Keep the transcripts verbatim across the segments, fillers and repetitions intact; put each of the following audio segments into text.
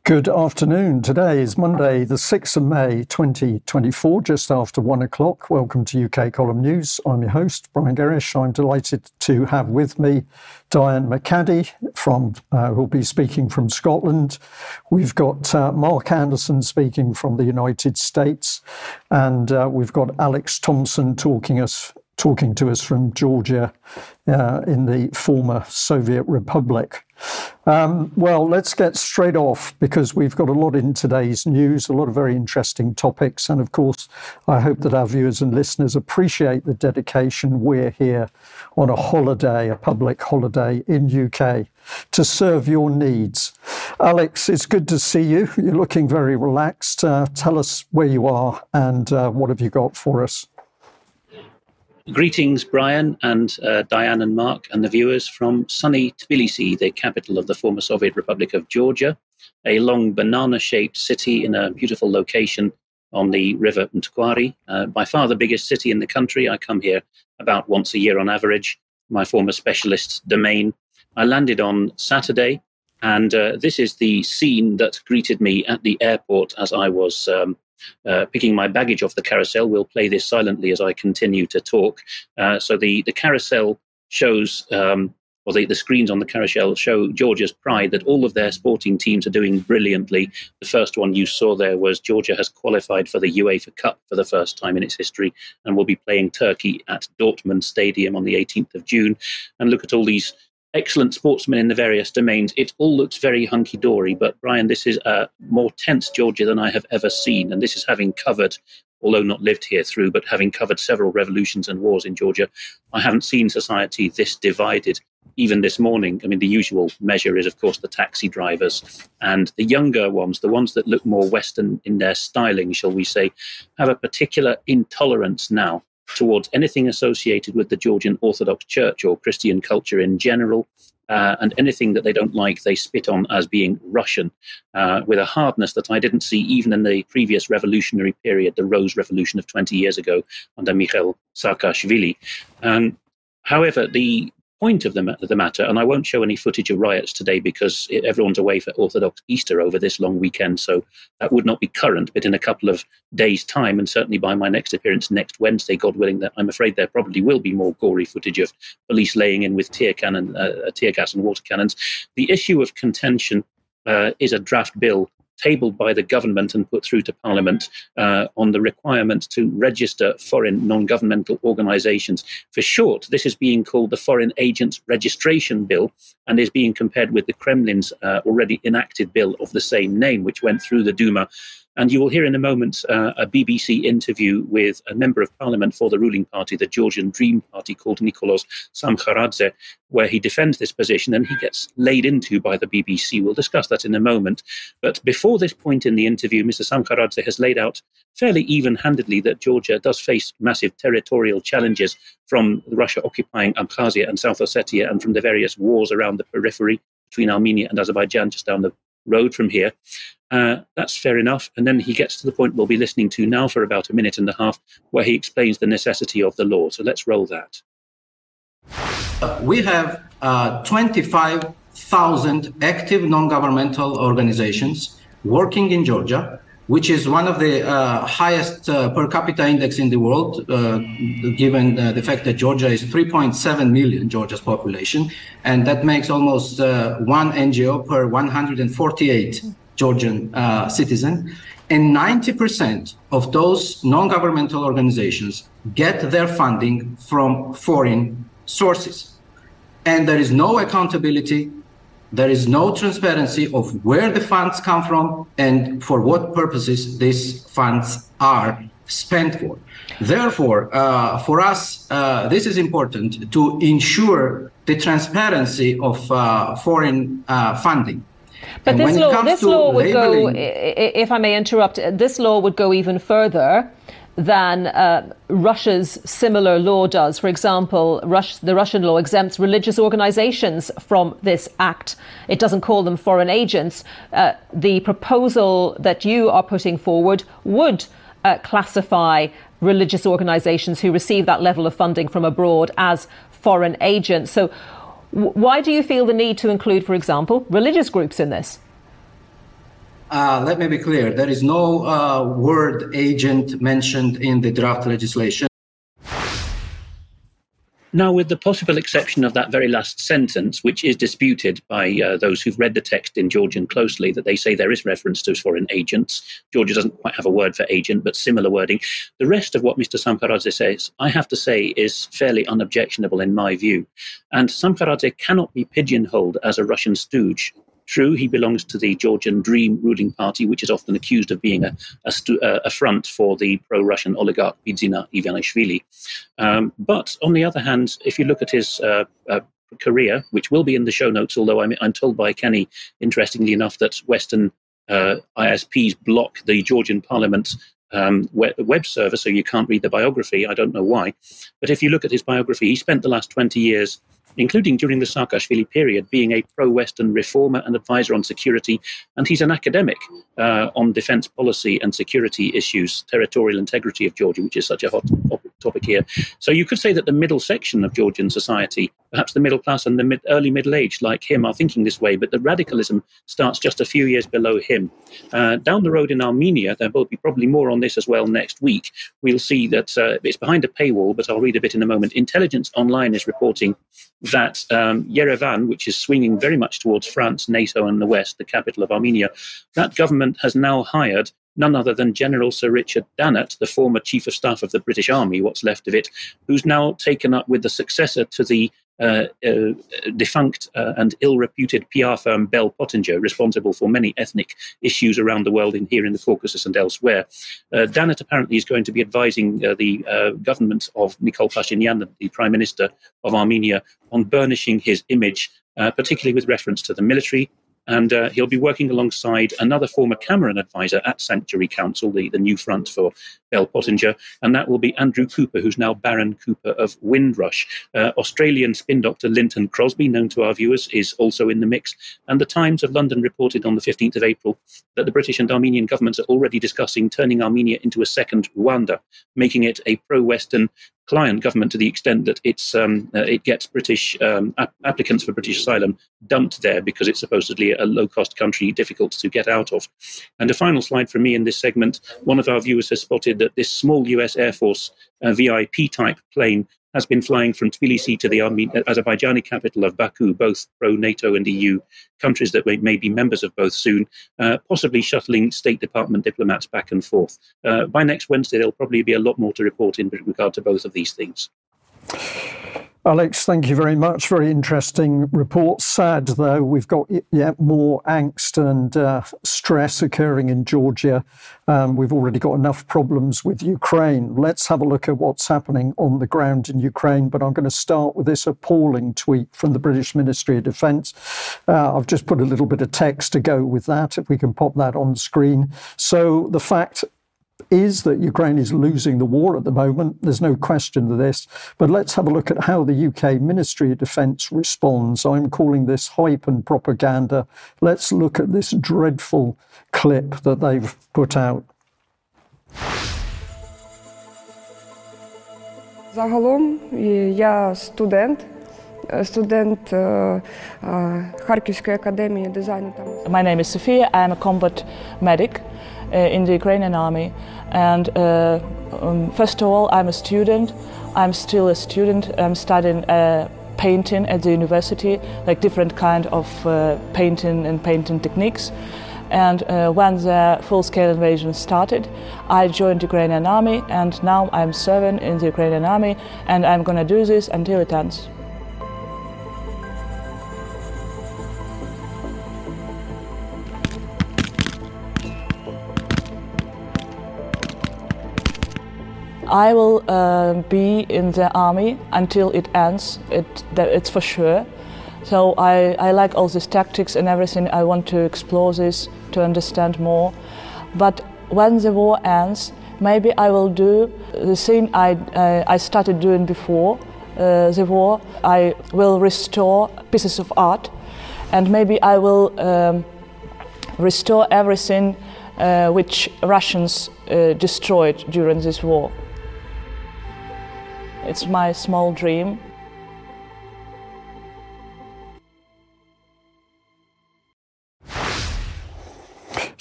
Good afternoon. Today is Monday, the sixth of May, twenty twenty-four, just after one o'clock. Welcome to U K Column News. I'm your host, Brian Gerrish. I'm delighted to have with me Diane McCaddy, from, uh, who'll be speaking from Scotland. We've got uh, Mark Anderson speaking from the United States. And uh, we've got Alex Thompson talking us talking to us from Georgia uh, in the former Soviet Republic. Um, well, let's get straight off because we've got a lot in today's news, a lot of very interesting topics. And of course, I hope that our viewers and listeners appreciate the dedication. We're here on a holiday, a public holiday in U K to serve your needs. Alex, it's good to see you. You're looking very relaxed. Uh, tell us where you are and uh, what have you got for us? Greetings, Brian and uh, Diane and Mark and the viewers from sunny Tbilisi, the capital of the former Soviet Republic of Georgia, a long banana-shaped city in a beautiful location on the river Mtkwari. Uh, by far the biggest city in the country. I come here about once a year on average, my former specialist domain. I landed on Saturday, and uh, this is the scene that greeted me at the airport as I was um, Uh, picking my baggage off the carousel. We'll play this silently as I continue to talk. Uh, so the, the carousel shows, um, or the, the screens on the carousel show Georgia's pride that all of their sporting teams are doing brilliantly. The first one you saw there was Georgia has qualified for the UEFA Cup for the first time in its history and will be playing Turkey at Dortmund Stadium on the eighteenth of June. And look at all these excellent sportsmen in the various domains. It all looks very hunky-dory, but Brian, this is a more tense Georgia than I have ever seen, and this is having covered, although not lived here through, but having covered several revolutions and wars in Georgia. I haven't seen society this divided, even this morning. I mean, the usual measure is, of course, the taxi drivers, and the younger ones, the ones that look more Western in their styling, shall we say, have a particular intolerance now towards anything associated with the Georgian Orthodox Church or Christian culture in general, uh, and anything that they don't like, they spit on as being Russian, uh, with a hardness that I didn't see even in the previous revolutionary period, the Rose Revolution of twenty years ago under Mikhail Saakashvili. Um, however, the point of the, the matter, and I won't show any footage of riots today because everyone's away for Orthodox Easter over this long weekend, so that would not be current, but in a couple of days' time, and certainly by my next appearance next Wednesday, God willing, that I'm afraid there probably will be more gory footage of police laying in with tear cannon, uh, tear gas and water cannons. The issue of contention uh, is a draft bill tabled by the government and put through to Parliament uh, on the requirement to register foreign non-governmental organisations. For short, this is being called the Foreign Agents Registration Bill and is being compared with the Kremlin's uh, already enacted bill of the same name, which went through the Duma. And you will hear in a moment uh, a B B C interview with a member of parliament for the ruling party, the Georgian Dream Party, called Nikolos Samkharadze, where he defends this position and he gets laid into by the B B C. We'll discuss that in a moment. But before this point in the interview, Mister Samkharadze has laid out fairly even-handedly that Georgia does face massive territorial challenges from Russia occupying Abkhazia and South Ossetia and from the various wars around the periphery between Armenia and Azerbaijan just down the road from here. Uh, that's fair enough. And then he gets to the point we'll be listening to now for about a minute and a half, where he explains the necessity of the law. So let's roll that. We have uh, twenty-five thousand active non-governmental organizations working in Georgia, which is one of the uh, highest uh, per capita index in the world, uh, given uh, the fact that Georgia is three point seven million, Georgia's population, and that makes almost uh, one N G O per one hundred forty-eight Georgian uh, citizen. And ninety percent of those non-governmental organizations get their funding from foreign sources. And there is no accountability. There is no transparency of where the funds come from and for what purposes these funds are spent for. Therefore, uh, for us, uh, this is important to ensure the transparency of uh, foreign uh, funding. But and this law, this law would labeling, go, if I may interrupt, this law would go even further than uh, Russia's similar law does. For example, Rush, the Russian law exempts religious organizations from this act. It doesn't call them foreign agents. Uh, the proposal that you are putting forward would uh, classify religious organizations who receive that level of funding from abroad as foreign agents. So w- why do you feel the need to include, for example, religious groups in this? uh, let me be clear, there is no uh, word agent mentioned in the draft legislation. Now, with the possible exception of that very last sentence, which is disputed by uh, those who've read the text in Georgian closely, that they say there is reference to foreign agents. Georgia doesn't quite have a word for agent, but similar wording. The rest of what Mister Samkaradze says, I have to say, is fairly unobjectionable in my view. And Samkaradze cannot be pigeonholed as a Russian stooge. True, he belongs to the Georgian Dream ruling party, which is often accused of being a, a, stu- a front for the pro-Russian oligarch Bidzina Ivanishvili. Um, but on the other hand, if you look at his uh, uh, career, which will be in the show notes, although I'm, I'm told by Kenny, interestingly enough, that Western uh, I S Ps block the Georgian parliament um, web, web server, so you can't read the biography. I don't know why. But if you look at his biography, he spent the last twenty years, including during the Saakashvili period, being a pro-Western reformer and advisor on security. And he's an academic uh, on defense policy and security issues, territorial integrity of Georgia, which is such a hot topic here. So you could say that the middle section of Georgian society, perhaps the middle class and the mid, early middle age like him, are thinking this way, but the radicalism starts just a few years below him. Uh, down the road in Armenia, there will be probably more on this as well next week, we'll see that uh, it's behind a paywall, but I'll read a bit in a moment. Intelligence Online is reporting that um, Yerevan, which is swinging very much towards France, NATO and the West, the capital of Armenia, that government has now hired none other than General Sir Richard Dannatt, the former Chief of Staff of the British Army, what's left of it, who's now taken up with the successor to the uh, uh, defunct uh, and ill-reputed P R firm Bell Pottinger, responsible for many ethnic issues around the world, in here in the Caucasus and elsewhere. Uh, Dannatt apparently is going to be advising uh, the uh, government of Nikol Pashinyan, the Prime Minister of Armenia, on burnishing his image, uh, particularly with reference to the military. And uh, he'll be working alongside another former Cameron advisor at Sanctuary Council, the, the new front for Bell Pottinger, and that will be Andrew Cooper, who's now Baron Cooper of Windrush. Uh, Australian spin doctor Linton Crosby, known to our viewers, is also in the mix. And the Times of London reported on the fifteenth of April that the British and Armenian governments are already discussing turning Armenia into a second Rwanda, making it a pro-Western client government to the extent that it's um, uh, it gets British um, ap- applicants for British asylum dumped there because it's supposedly a low-cost country difficult to get out of. And a final slide from me in this segment, one of our viewers has spotted that this small U S Air Force uh, V I P-type plane has been flying from Tbilisi to the Arme- Azerbaijani capital of Baku, both pro-NATO and E U countries that may, may be members of both soon, uh, possibly shuttling State Department diplomats back and forth. Uh, by next Wednesday, there'll probably be a lot more to report in regard to both of these things. Alex, thank you very much. Very interesting report. Sad, though, we've got yet more angst and uh, stress occurring in Georgia. Um, we've already got enough problems with Ukraine. Let's have a look at what's happening on the ground in Ukraine. But I'm going to start with this appalling tweet from the British Ministry of Defence. Uh, I've just put a little bit of text to go with that, if we can pop that on screen. So the fact is that Ukraine is losing the war at the moment. There's no question to this. But let's have a look at how the U K Ministry of Defence responds. I'm calling this hype and propaganda. Let's look at this dreadful clip that they've put out. Загалом я студент. Student Харківської академії дизайну. My name is Sofia. I'm a combat medic uh, in the Ukrainian army. And uh, um, first of all, I'm a student. I'm still a student. I'm studying uh, painting at the university, like different kind of uh, painting and painting techniques. And uh, when the full-scale invasion started, I joined the Ukrainian army, and now I'm serving in the Ukrainian army, and I'm going to do this until it ends. I will uh, be in the army until it ends, it, that, it's for sure. So I, I like all these tactics and everything. I want to explore this, to understand more. But when the war ends, maybe I will do the thing I, uh, I started doing before uh, the war. I will restore pieces of art, and maybe I will um, restore everything uh, which Russians uh, destroyed during this war. It's my small dream.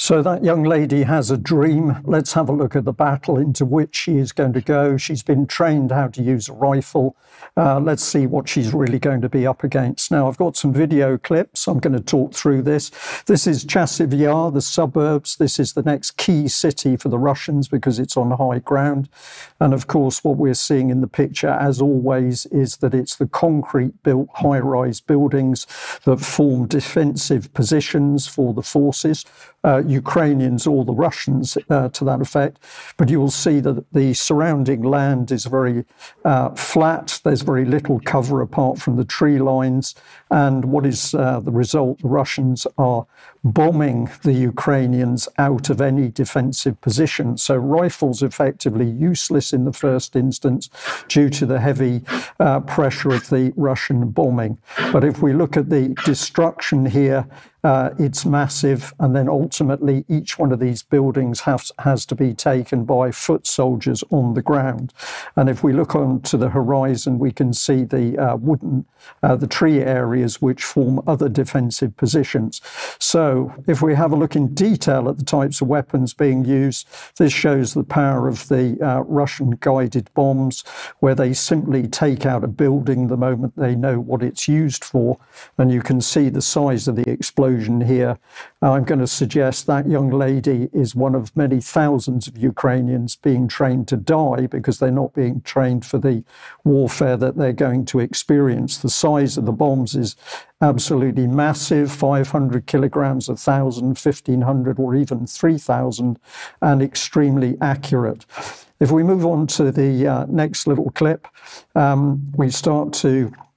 So that young lady has a dream. Let's have a look at the battle into which she is going to go. She's been trained how to use a rifle. Uh, let's see what she's really going to be up against. Now, I've got some video clips. I'm going to talk through this. This is Chasiv Yar, the suburbs. This is the next key city for the Russians because it's on high ground. And of course, what we're seeing in the picture, as always, is that it's the concrete-built high-rise buildings that form defensive positions for the forces. Uh, Ukrainians or the Russians uh, to that effect, but you will see that the surrounding land is very uh, flat. There's very little cover apart from the tree lines. And what is uh, the result? The Russians are bombing the Ukrainians out of any defensive position. So rifles effectively useless in the first instance due to the heavy uh, pressure of the Russian bombing. But if we look at the destruction here, Uh, it's massive, and then ultimately each one of these buildings has, has to be taken by foot soldiers on the ground. And if we look onto the horizon, we can see the uh, wooden, uh, the tree areas which form other defensive positions. So if we have a look in detail at the types of weapons being used, this shows the power of the uh, Russian guided bombs, where they simply take out a building the moment they know what it's used for. And you can see the size of the explosion here. I'm going to suggest that young lady is one of many thousands of Ukrainians being trained to die because they're not being trained for the warfare that they're going to experience. The size of the bombs is absolutely massive, five hundred kilograms, one thousand, fifteen hundred, or even three thousand, and extremely accurate. If we move on to the uh, next little clip, um, we start to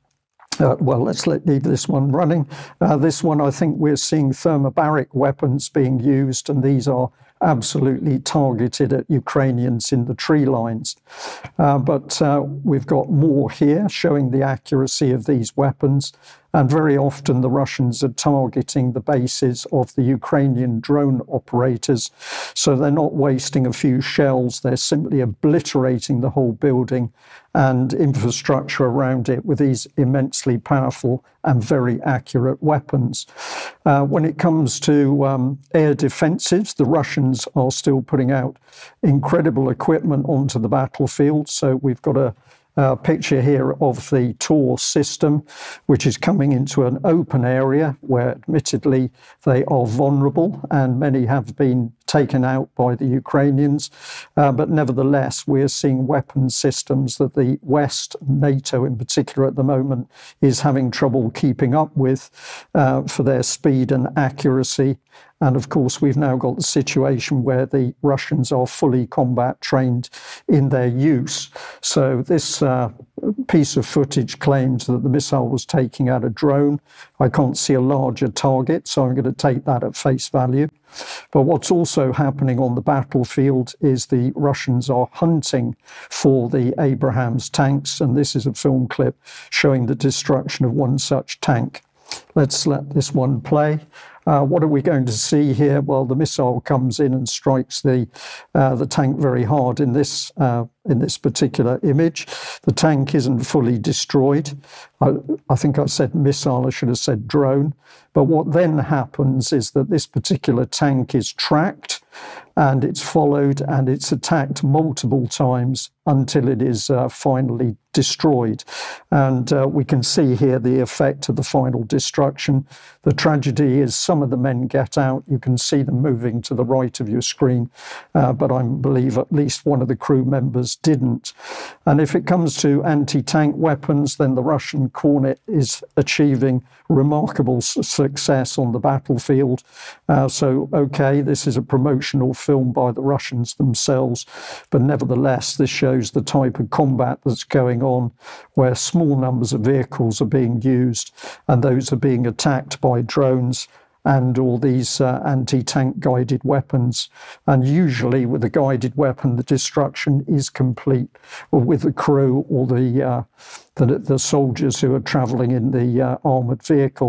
Uh, well, let's let, leave this one running. Uh, this one, I think we're seeing thermobaric weapons being used, and these are absolutely targeted at Ukrainians in the tree lines. Uh, but uh, we've got more here showing the accuracy of these weapons. And very often the Russians are targeting the bases of the Ukrainian drone operators. So they're not wasting a few shells, they're simply obliterating the whole building and infrastructure around it with these immensely powerful and very accurate weapons. Uh, when it comes to um, air defensives, the Russians are still putting out incredible equipment onto the battlefield. So we've got a Uh, picture here of the Tor system, which is coming into an open area where admittedly they are vulnerable and many have been taken out by the Ukrainians. Uh, but nevertheless, we're seeing weapon systems that the West, NATO in particular at the moment, is having trouble keeping up with uh, for their speed and accuracy. And of course, we've now got the situation where the Russians are fully combat trained in their use. So this uh, piece of footage claims that the missile was taking out a drone. I can't see a larger target, so I'm going to take that at face value. But what's also happening on the battlefield is the Russians are hunting for the Abrams tanks, and this is a film clip showing the destruction of one such tank. Let's let this one play. Uh, what are we going to see here? Well, the missile comes in and strikes the uh, the tank very hard in this uh, in this particular image. The tank isn't fully destroyed. I, I think I said missile, I should have said drone. But what then happens is that this particular tank is tracked and it's followed and it's attacked multiple times until it is uh, finally destroyed. And uh, we can see here the effect of the final destruction. The tragedy is some of the men get out. You can see them moving to the right of your screen, uh, but I believe at least one of the crew members didn't. And if it comes to anti-tank weapons, then the Russian Kornet is achieving remarkable success on the battlefield. Uh, so, okay, this is a promotional film by the Russians themselves, but nevertheless, this shows the type of combat that's going on, where small numbers of vehicles are being used, and those are being attacked by drones and all these uh, anti-tank guided weapons. And usually with a guided weapon, the destruction is complete, or with the crew or the, uh, the, the soldiers who are travelling in the uh, armoured vehicle.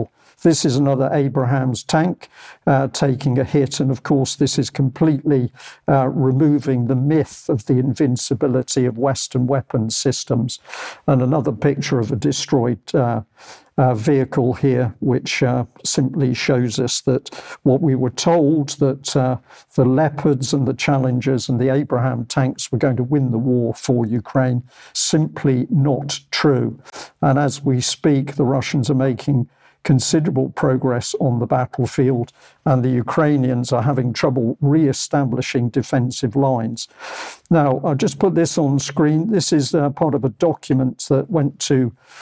This is another Abrams tank uh, taking a hit. And of course, this is completely uh, removing the myth of the invincibility of Western weapons systems. And another picture of a destroyed uh, Uh, vehicle here, which uh, simply shows us that what we were told, that uh, the Leopards and the Challengers and the Abrams tanks were going to win the war for Ukraine, simply not true. And as we speak, the Russians are making considerable progress on the battlefield, and the Ukrainians are having trouble re-establishing defensive lines. Now, I'll just put this on screen. This is uh, part of a document that went to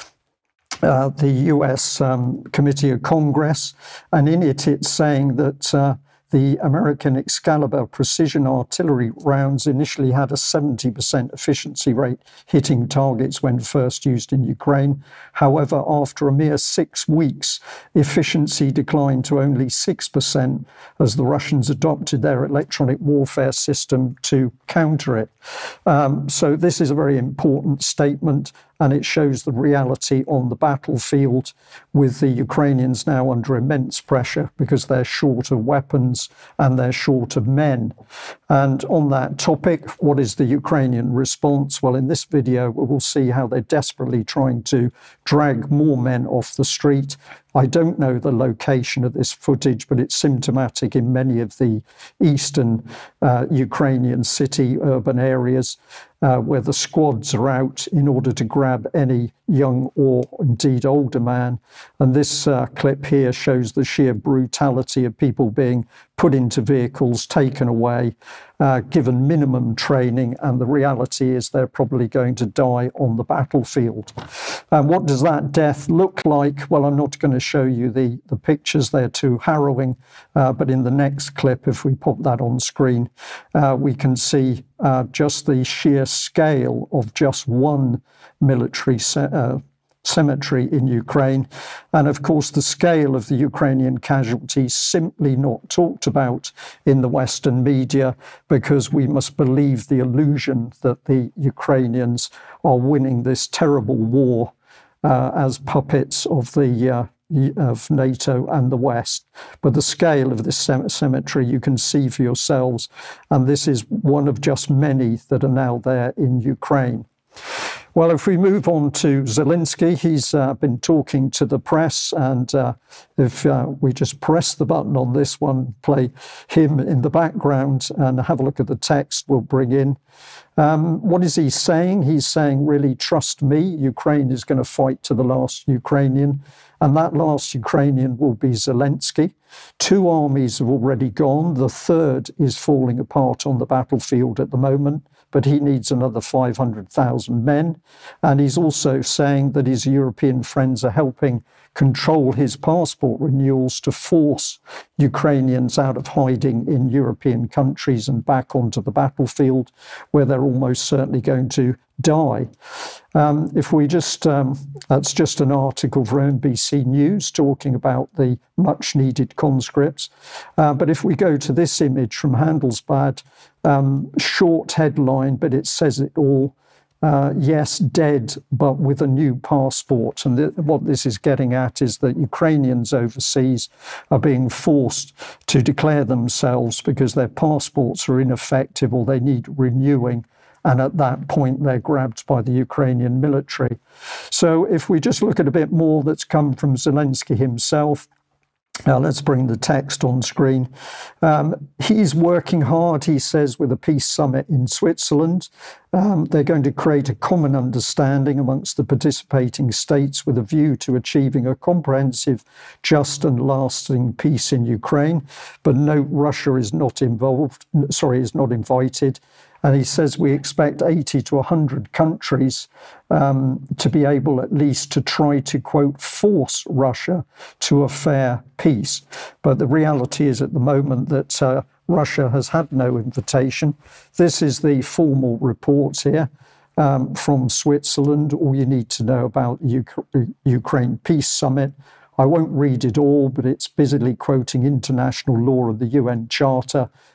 Uh, the U S um, Committee of Congress, and in it it's saying that uh, the American Excalibur precision artillery rounds initially had a seventy percent efficiency rate, hitting targets when first used in Ukraine. However, after a mere six weeks, efficiency declined to only six percent as the Russians adopted their electronic warfare system to counter it. Um, so this is a very important statement, and it shows the reality on the battlefield, with the Ukrainians now under immense pressure because they're short of weapons and they're short of men. And on that topic, what is the Ukrainian response? Well, in this video, we will see how they're desperately trying to drag more men off the street. I don't know the location of this footage, but it's symptomatic in many of the eastern uh, Ukrainian city urban areas uh, where the squads are out in order to grab any young or indeed older man. And this uh, clip here shows the sheer brutality of people being put into vehicles, taken away, uh, given minimum training, and the reality is they're probably going to die on the battlefield. And what does that death look like? Well, I'm not going to show you the, the pictures, they're too harrowing, uh, but in the next clip, if we pop that on screen, uh, we can see uh, just the sheer scale of just one military uh, cemetery in Ukraine. And of course, the scale of the Ukrainian casualties simply not talked about in the Western media, because we must believe the illusion that the Ukrainians are winning this terrible war uh, as puppets of the uh, of NATO and the West. But the scale of this cemetery you can see for yourselves, and this is one of just many that are now there in Ukraine. Well, if we move on to Zelensky, he's uh, been talking to the press, and uh, if uh, we just press the button on this one, play him in the background and have a look at the text we'll bring in. Um, what is he saying? He's saying, really, trust me, Ukraine is going to fight to the last Ukrainian, and that last Ukrainian will be Zelensky. Two armies have already gone. The third is falling apart on the battlefield at the moment, but he needs another five hundred thousand men. And he's also saying that his European friends are helping control his passport renewals to force Ukrainians out of hiding in European countries and back onto the battlefield, where they're almost certainly going to die. Um, if we just, um, that's just an article from N B C News talking about the much needed conscripts. Uh, but if we go to this image from Handelsblad, um, short headline, but it says it all. Uh, yes, dead, but with a new passport. And th- what this is getting at is that Ukrainians overseas are being forced to declare themselves because their passports are ineffective or they need renewing. And at that point, they're grabbed by the Ukrainian military. So if we just look at a bit more that's come from Zelensky himself, Uh, let's bring the text on screen. Um, he's working hard, he says, with a peace summit in Switzerland. Um, they're going to create a common understanding amongst the participating states with a view to achieving a comprehensive, just and lasting peace in Ukraine. But no, Russia is not involved, sorry, is not invited. And he says we expect eighty to one hundred countries um, to be able at least to try to, quote, force Russia to a fair peace. But the reality is at the moment that uh, Russia has had no invitation. This is the formal report here um, from Switzerland, all you need to know about the U- Ukraine Peace Summit. I won't read it all, but it's busily quoting international law and the U N Charter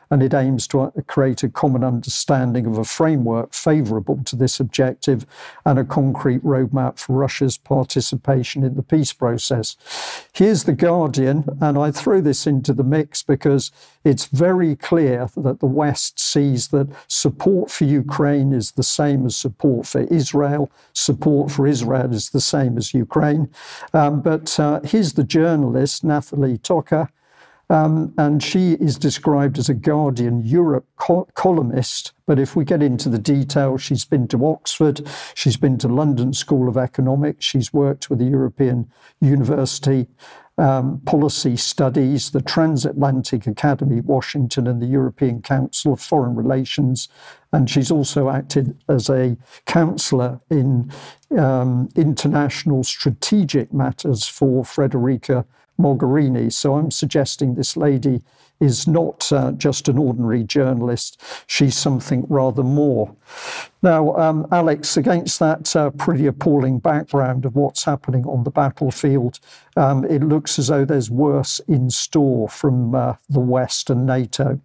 and it aims to create a common understanding of a framework favourable to this objective and a concrete roadmap for Russia's participation in the peace process. Here's The Guardian, and I throw this into the mix because it's very clear that the West sees that support for Ukraine is the same as support for Israel, support for Israel is the same as Ukraine. Um, but uh, here's the journalist, Nathalie Toka, Um, and she is described as a Guardian Europe co- columnist. But if we get into the detail, she's been to Oxford, she's been to London School of Economics, she's worked with the European University um, Policy Studies, the Transatlantic Academy, Washington, and the European Council of Foreign Relations. And she's also acted as a counsellor in um, international strategic matters for Federica Mogherini. So I'm suggesting this lady is not uh, just an ordinary journalist. She's something rather more. Now, um, Alex, against that uh, pretty appalling background of what's happening on the battlefield, um, it looks as though there's worse in store from uh, the West and NATO.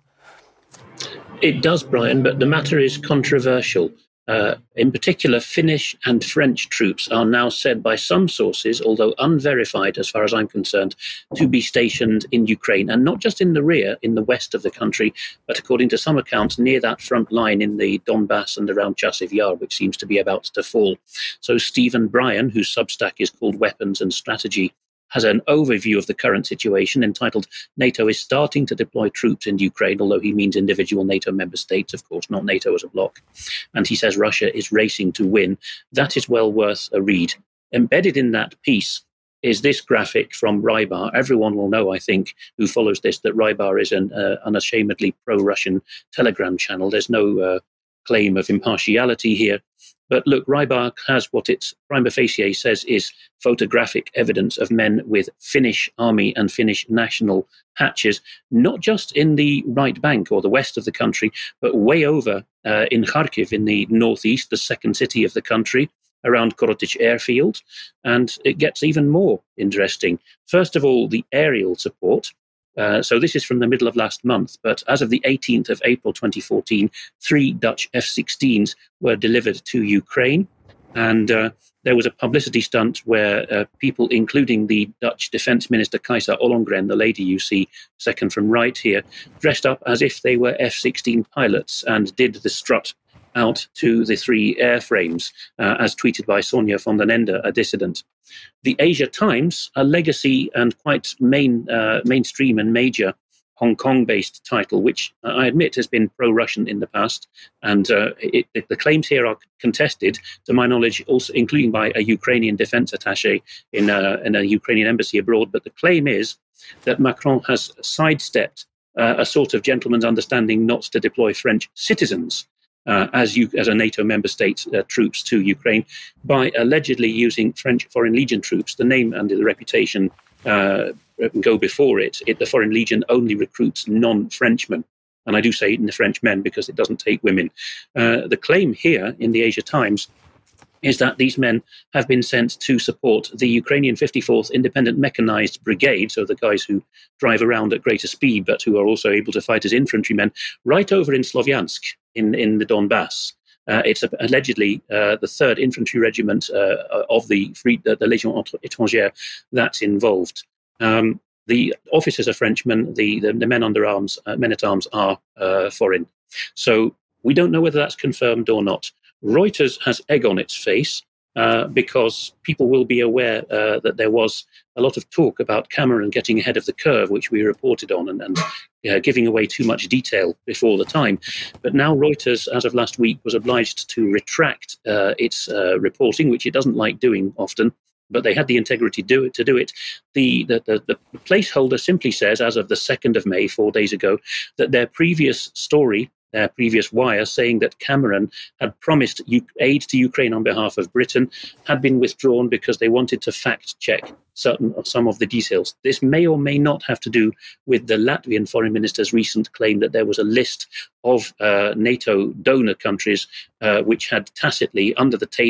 It does, Brian, but the matter is controversial. Uh, in particular, Finnish and French troops are now said by some sources, although unverified as far as I'm concerned, to be stationed in Ukraine, and not just in the rear, in the west of the country, but according to some accounts, near that front line in the Donbass and around Chasiv Yar, which seems to be about to fall. So Stephen Bryan, whose Substack is called Weapons and Strategy, has an overview of the current situation entitled NATO is starting to deploy troops in Ukraine, although he means individual NATO member states, of course, not NATO as a bloc. And he says Russia is racing to win. That is well worth a read. Embedded in that piece is this graphic from Rybar. Everyone will know, I think, who follows this, that Rybar is an uh, unashamedly pro-Russian Telegram channel. There's no uh, claim of impartiality here. But look, Rybar has what its prima facie says is photographic evidence of men with Finnish army and Finnish national patches, not just in the right bank or the west of the country, but way over uh, in Kharkiv in the northeast, the second city of the country, around Korotych airfield. And it gets even more interesting. First of all, the aerial support. Uh, so this is from the middle of last month, but as of the eighteenth of April twenty fourteen, three Dutch F sixteens were delivered to Ukraine. And uh, there was a publicity stunt where uh, people, including the Dutch Defence Minister Kajsa Ollongren, the lady you see second from right here, dressed up as if they were F sixteen pilots and did the strut out to the three airframes, uh, as tweeted by Sonja von den Ende, a dissident. The Asia Times, a legacy and quite main, uh, mainstream and major Hong Kong-based title, which uh, I admit has been pro-Russian in the past, and uh, it, it, the claims here are contested, to my knowledge, also including by a Ukrainian defense attaché in a, in a Ukrainian embassy abroad. But the claim is that Macron has sidestepped uh, a sort of gentleman's understanding not to deploy French citizens Uh, as you, as a NATO member state, uh, troops to Ukraine by allegedly using French Foreign Legion troops. The name and the reputation uh, go before it. it. The Foreign Legion only recruits non-Frenchmen. And I do say in the French men because it doesn't take women. Uh, the claim here in the Asia Times is that these men have been sent to support the Ukrainian fifty-fourth Independent Mechanized Brigade, so the guys who drive around at greater speed, but who are also able to fight as infantrymen, right over in Slovyansk, in, in the Donbass. Uh, it's allegedly uh, the third Infantry Regiment uh, of the, Free, the, the Légion Étrangère that's involved. Um, the officers are Frenchmen, the, the, the men under arms, uh, men-at-arms are uh, foreign. So we don't know whether that's confirmed or not. Reuters has egg on its face uh, because people will be aware uh, that there was a lot of talk about Cameron getting ahead of the curve, which we reported on, and, and uh, giving away too much detail before the time. But now Reuters, as of last week, was obliged to retract uh, its uh, reporting, which it doesn't like doing often, but they had the integrity do it, to do it. The, the, the, the placeholder simply says, as of the second of May, four days ago, that their previous story, their previous wire saying that Cameron had promised aid to Ukraine on behalf of Britain had been withdrawn because they wanted to fact-check certain of some of the details. This may or may not have to do with the Latvian foreign minister's recent claim that there was a list of uh, NATO donor countries uh, which had tacitly, under the table,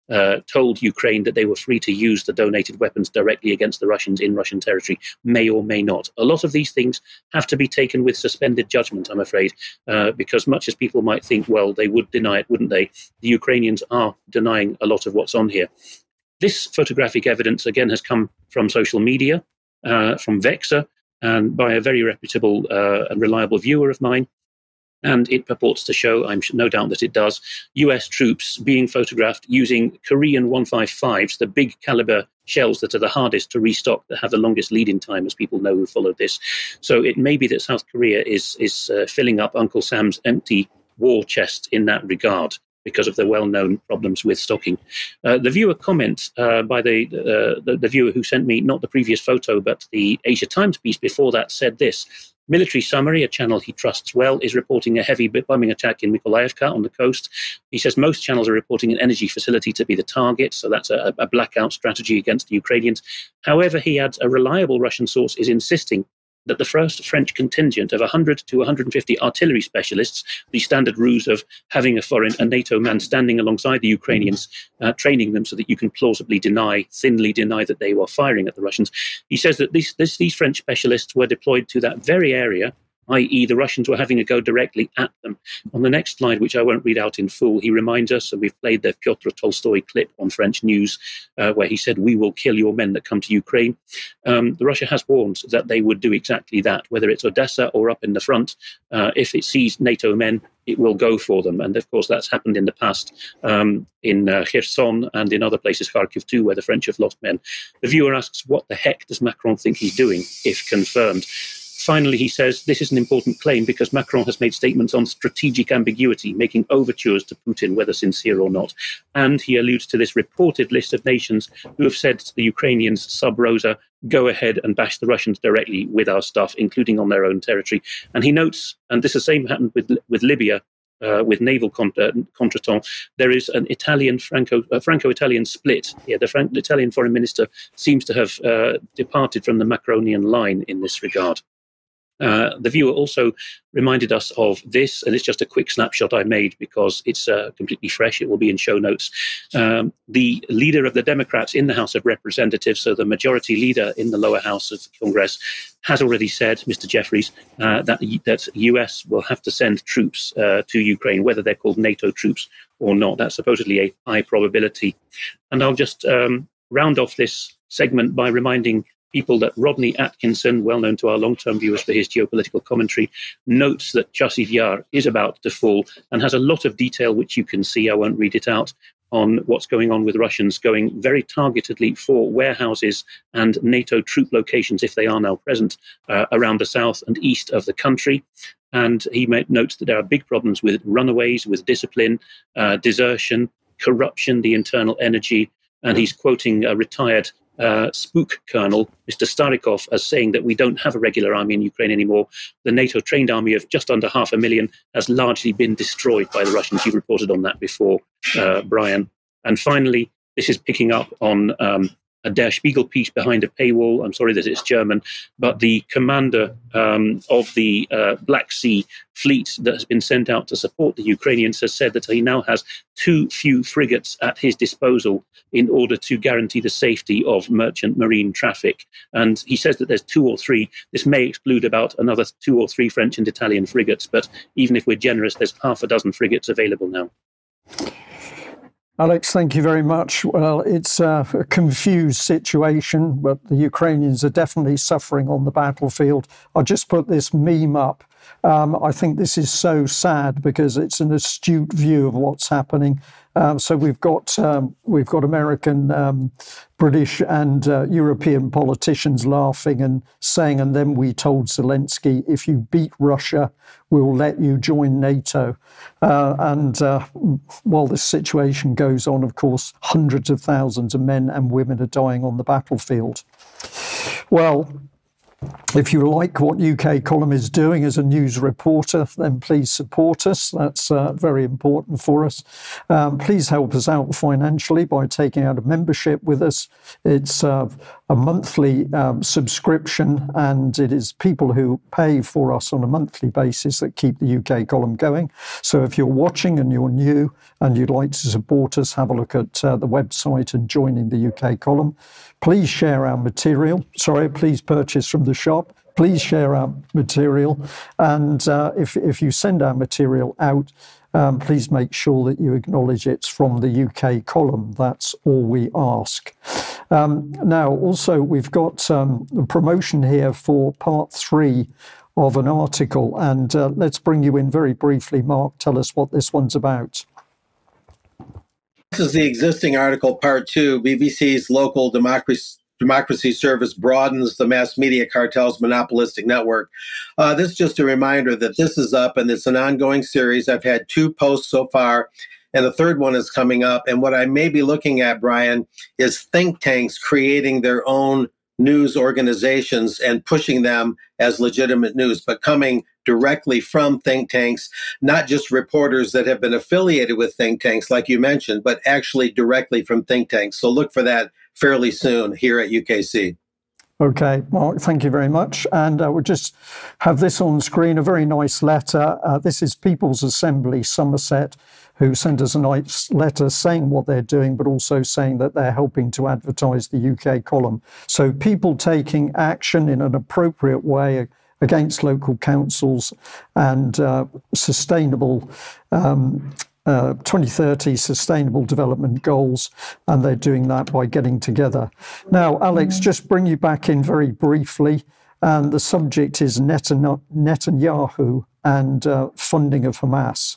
uh, told Ukraine that they were free to use the donated weapons directly against the Russians in Russian territory, may or may not. A lot of these things have to be taken with suspended judgment, I'm afraid, uh, because much as people might think, well, they would deny it, wouldn't they? The Ukrainians are denying a lot of what's on here. This photographic evidence, again, has come from social media, uh, from Vexa, and by a very reputable uh, and reliable viewer of mine. And it purports to show, I'm no doubt that it does, U S troops being photographed using Korean one fifty-fives, the big caliber shells that are the hardest to restock, that have the longest lead-in time, as people know who followed this. So it may be that South Korea is, is uh, filling up Uncle Sam's empty war chest in that regard, because of the well-known problems with stocking. Uh, the viewer comment uh, by the, uh, the the viewer who sent me not the previous photo, but the Asia Times piece before that, said this: Military Summary, a channel he trusts well, is reporting a heavy bombing attack in Mykolaiivka on the coast. He says most channels are reporting an energy facility to be the target, so that's a, a blackout strategy against the Ukrainians. However, he adds, a reliable Russian source is insisting that the first French contingent of one hundred to one hundred fifty artillery specialists, the standard ruse of having a foreign, a NATO man standing alongside the Ukrainians, uh, training them so that you can plausibly deny, thinly deny that they were firing at the Russians. He says that these, this, these French specialists were deployed to that very area, that is the Russians were having a go directly at them. On the next slide, which I won't read out in full, he reminds us, and we've played the Pyotr Tolstoy clip on French news, uh, where he said, "We will kill your men that come to Ukraine." Um, the Russia has warned that they would do exactly that, whether it's Odessa or up in the front. Uh, if it sees NATO men, it will go for them. And of course, that's happened in the past um, in uh, Kherson and in other places, Kharkiv too, where the French have lost men. The viewer asks, what the heck does Macron think he's doing, if confirmed? Finally, he says, this is an important claim because Macron has made statements on strategic ambiguity, making overtures to Putin, whether sincere or not. And he alludes to this reported list of nations who have said to the Ukrainians, sub rosa, go ahead and bash the Russians directly with our stuff, including on their own territory. And he notes, and this the same happened with, with Libya, Uh, with naval contra- contretemps, there is an Italian Franco uh, Franco-Italian split. Yeah, the Frank- Italian foreign minister seems to have uh, departed from the Macronian line in this regard. Uh, the viewer also reminded us of this, and it's just a quick snapshot I made because it's uh, completely fresh. It will be in show notes. Um, the leader of the Democrats in the House of Representatives, so the majority leader in the lower house of Congress, has already said, Mister Jeffries, uh, that that U S will have to send troops uh, to Ukraine, whether they're called NATO troops or not. That's supposedly a high probability. And I'll just um, round off this segment by reminding people that Rodney Atkinson, well known to our long-term viewers for his geopolitical commentary, notes that Chasiv Yar is about to fall and has a lot of detail, which you can see, I won't read it out, on what's going on with Russians going very targetedly for warehouses and NATO troop locations, if they are now present, uh, around the south and east of the country. And he notes that there are big problems with runaways, with discipline, uh, desertion, corruption, the internal energy. And he's quoting a retired uh, spook colonel, Mister Starikov, as saying that we don't have a regular army in Ukraine anymore. The NATO-trained army of just under half a million has largely been destroyed by the Russians. You reported on that before, uh, Brian. And finally, this is picking up on um, a Der Spiegel piece behind a paywall. I'm sorry that it's German, but the commander um, of the uh, Black Sea fleet that has been sent out to support the Ukrainians has said that he now has too few frigates at his disposal in order to guarantee the safety of merchant marine traffic. And he says that there's two or three. This may exclude about another two or three French and Italian frigates, but even if we're generous, there's half a dozen frigates available now. Alex, thank you very much. Well, it's a confused situation, but the Ukrainians are definitely suffering on the battlefield. I'll just put this meme up. Um, I think this is so sad because it's an astute view of what's happening. Um, so we've got um, we've got American, um, British and uh, European politicians laughing and saying, and then we told Zelensky, if you beat Russia, we'll let you join NATO. Uh, and uh, while this situation goes on, of course, hundreds of thousands of men and women are dying on the battlefield. Well, if you like what U K Column is doing as a news reporter, then please support us. That's uh, very important for us. Um, please help us out financially by taking out a membership with us. It's uh, a monthly um, subscription, and it is people who pay for us on a monthly basis that keep the U K column going. So if you're watching and you're new and you'd like to support us, have a look at uh, the website and join in the U K column. Please share our material. Sorry, please purchase from the shop. Please share our material. And uh, if, if you send our material out, um, please make sure that you acknowledge it's from the U K column. That's all we ask. Um, now, also, we've got um, a promotion here for part three of an article. And uh, let's bring you in very briefly. Mark, tell us what this one's about. This is the existing article, part two. B B C's local democracy democracy service broadens the mass media cartel's monopolistic network. Uh, this is just a reminder that this is up and it's an ongoing series. I've had two posts so far, and the third one is coming up. And what I may be looking at, Brian, is think tanks creating their own news organizations and pushing them as legitimate news, but coming directly from think tanks, not just reporters that have been affiliated with think tanks, like you mentioned, but actually directly from think tanks. So look for that fairly soon here at U K C. Okay, Mark, thank you very much. And uh, we'll just have this on screen, a very nice letter. Uh, this is People's Assembly Somerset, who sent us a nice letter saying what they're doing, but also saying that they're helping to advertise the U K column. So people taking action in an appropriate way against local councils and uh, sustainable um, uh, twenty thirty sustainable development goals, and they're doing that by getting together. Now, Alex, just bring you back in very briefly, and the subject is Netanyahu and uh, funding of Hamas.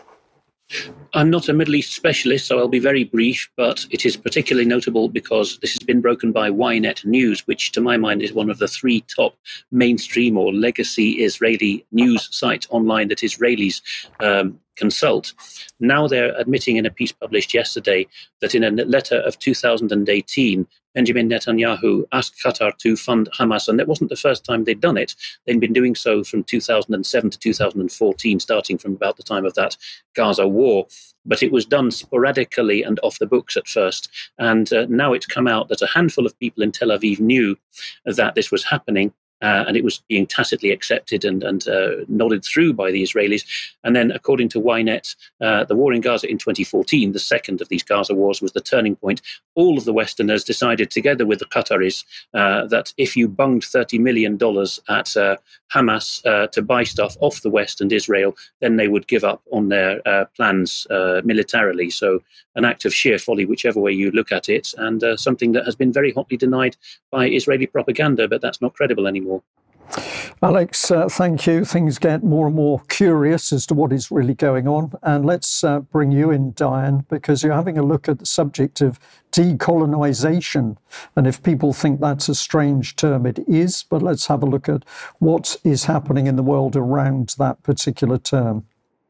I'm not a Middle East specialist, so I'll be very brief, but it is particularly notable because this has been broken by Ynet News, which to my mind is one of the three top mainstream or legacy Israeli news sites online that Israelis um, consult. Now they're admitting in a piece published yesterday that in a letter of two thousand eighteen, Benjamin Netanyahu asked Qatar to fund Hamas, and that wasn't the first time they'd done it. They'd been doing so from two thousand seven to two thousand fourteen, starting from about the time of that Gaza war. But it was done sporadically and off the books at first. And uh, now it's come out that a handful of people in Tel Aviv knew that this was happening. Uh, and it was being tacitly accepted and, and uh, nodded through by the Israelis. And then, according to Ynet, uh, the war in Gaza in twenty fourteen, the second of these Gaza wars, was the turning point. All of the Westerners decided, together with the Qataris, uh, that if you bunged thirty million dollars at uh, Hamas uh, to buy stuff off the West and Israel, then they would give up on their uh, plans uh, militarily. So an act of sheer folly, whichever way you look at it, and uh, something that has been very hotly denied by Israeli propaganda, but that's not credible anymore. Alex, uh, thank you. Things get more and more curious as to what is really going on. And let's uh, bring you in, Diane, because you're having a look at the subject of decolonisation. And if people think that's a strange term, it is. But let's have a look at what is happening in the world around that particular term.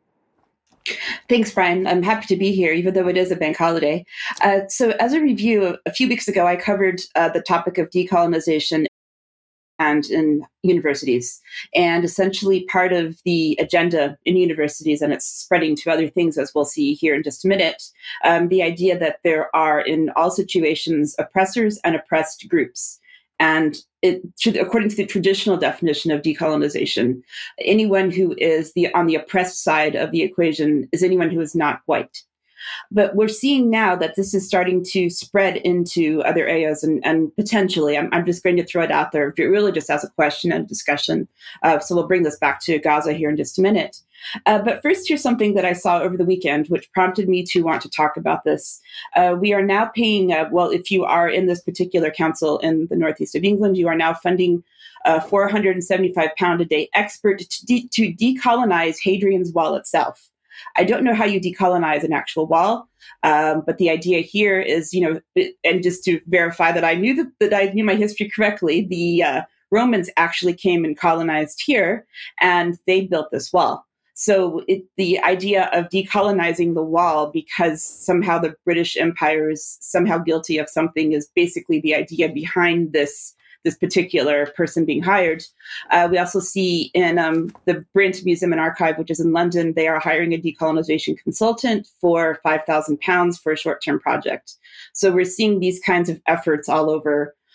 Thanks, Brian. I'm happy to be here, even though it is a bank holiday. Uh, so as a review, a few weeks ago, I covered uh, the topic of decolonization and in universities. And essentially part of the agenda in universities, and it's spreading to other things, as we'll see here in just a minute, um, the idea that there are, in all situations, oppressors and oppressed groups. And it, according to the traditional definition of decolonization, anyone who is the on the oppressed side of the equation is anyone who is not white. But we're seeing now that this is starting to spread into other areas, and, and potentially, I'm, I'm just going to throw it out there, really just as a question and discussion. Uh, so we'll bring this back to Gaza here in just a minute. Uh, but first, here's something that I saw over the weekend, which prompted me to want to talk about this. Uh, we are now paying, uh, well, if you are in this particular council in the northeast of England, you are now funding a four hundred seventy-five pounds a day expert to, de- to decolonize Hadrian's Wall itself. I don't know how you decolonize an actual wall, um, but the idea here is, you know, and just to verify that I knew that, that I knew my history correctly, the uh, Romans actually came and colonized here, and they built this wall. So it, the idea of decolonizing the wall because somehow the British Empire is somehow guilty of something is basically the idea behind this this particular person being hired. Uh, we also see in um, the Brent Museum and Archive, which is in London, they are hiring a decolonization consultant for five thousand pounds for a short-term project. So we're seeing these kinds of efforts all over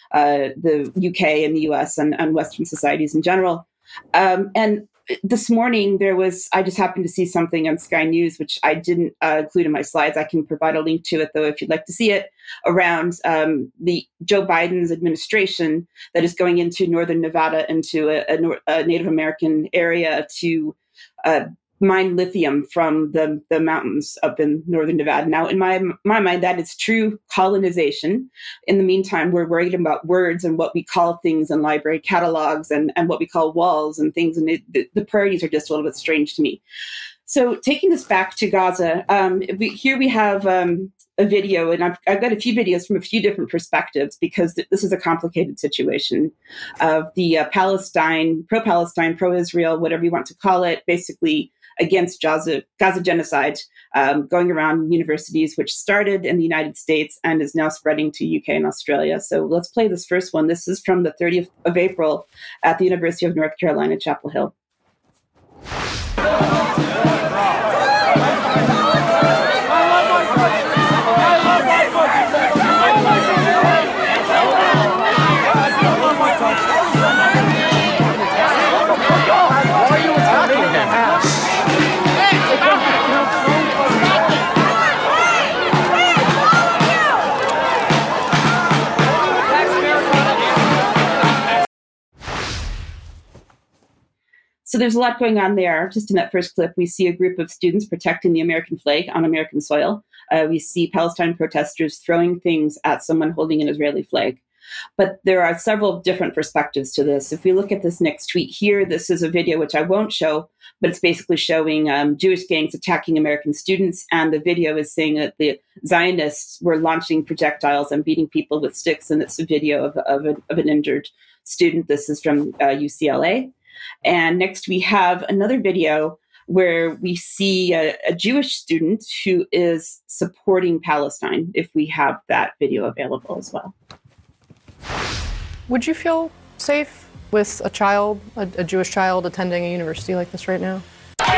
uh, the U K and the U S and, and Western societies in general. Um, and this morning there was, I just happened to see something on Sky News, which I didn't uh, include in my slides. I can provide a link to it, though, if you'd like to see it, around um, the Joe Biden's administration that is going into northern Nevada, into a, a, a Native American area to uh, mine lithium from the, the mountains up in northern Nevada. Now, in my my mind, that is true colonization. In the meantime, we're worried about words and what we call things in library catalogs and, and what we call walls and things. And it, the, the priorities are just a little bit strange to me. So taking this back to Gaza, um, we, here we have um, a video, and I've, I've got a few videos from a few different perspectives, because th- this is a complicated situation of the uh, Palestine, pro-Palestine, pro-Israel, whatever you want to call it, basically against Gaza, Gaza genocide, um, going around universities, which started in the United States and is now spreading to U K and Australia. So let's play this first one. This is from the thirtieth of April at the University of North Carolina, Chapel Hill. So there's a lot going on there. Just in that first clip, we see a group of students protecting the American flag on American soil. Uh, we see Palestine protesters throwing things at someone holding an Israeli flag. But there are several different perspectives to this. If we look at this next tweet here, this is a video which I won't show, but it's basically showing um, Jewish gangs attacking American students. And the video is saying that the Zionists were launching projectiles and beating people with sticks. And it's a video of, of, a, of an injured student. This is from uh, U C L A. And next we have another video where we see a, a Jewish student who is supporting Palestine, if we have that video available as well. Would you feel safe with a child, a, a Jewish child, attending a university like this right now?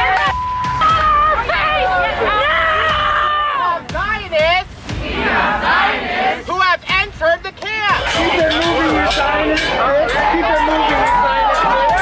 Zionists! Zionists! Who have entered the camp! Keep it moving, you Zionists! Keep it moving, you Zionists!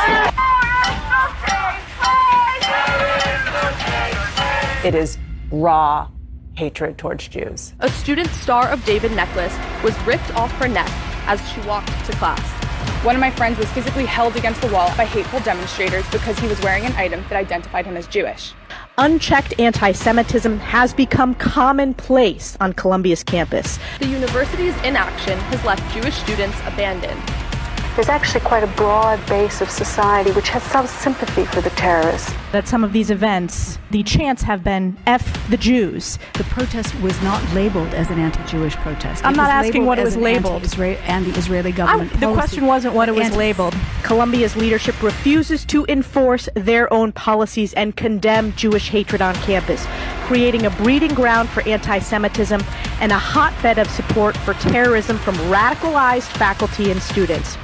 It is raw hatred towards Jews. A student Star of David necklace was ripped off her neck as she walked to class. One of my friends was physically held against the wall by hateful demonstrators because he was wearing an item that identified him as Jewish. Unchecked anti-Semitism has become commonplace on Columbia's campus. The university's inaction has left Jewish students abandoned. There's actually quite a broad base of society which has some sympathy for the terrorists. At some of these events, the chants have been F the Jews. The protest was not labeled as an anti-Jewish protest. I'm not asking what it was labeled. And the Israeli government I'm, The question wasn't what it was labeled. Columbia's leadership refuses to enforce their own policies and condemn Jewish hatred on campus, creating a breeding ground for anti-Semitism and a hotbed of support for terrorism from radicalized faculty and students.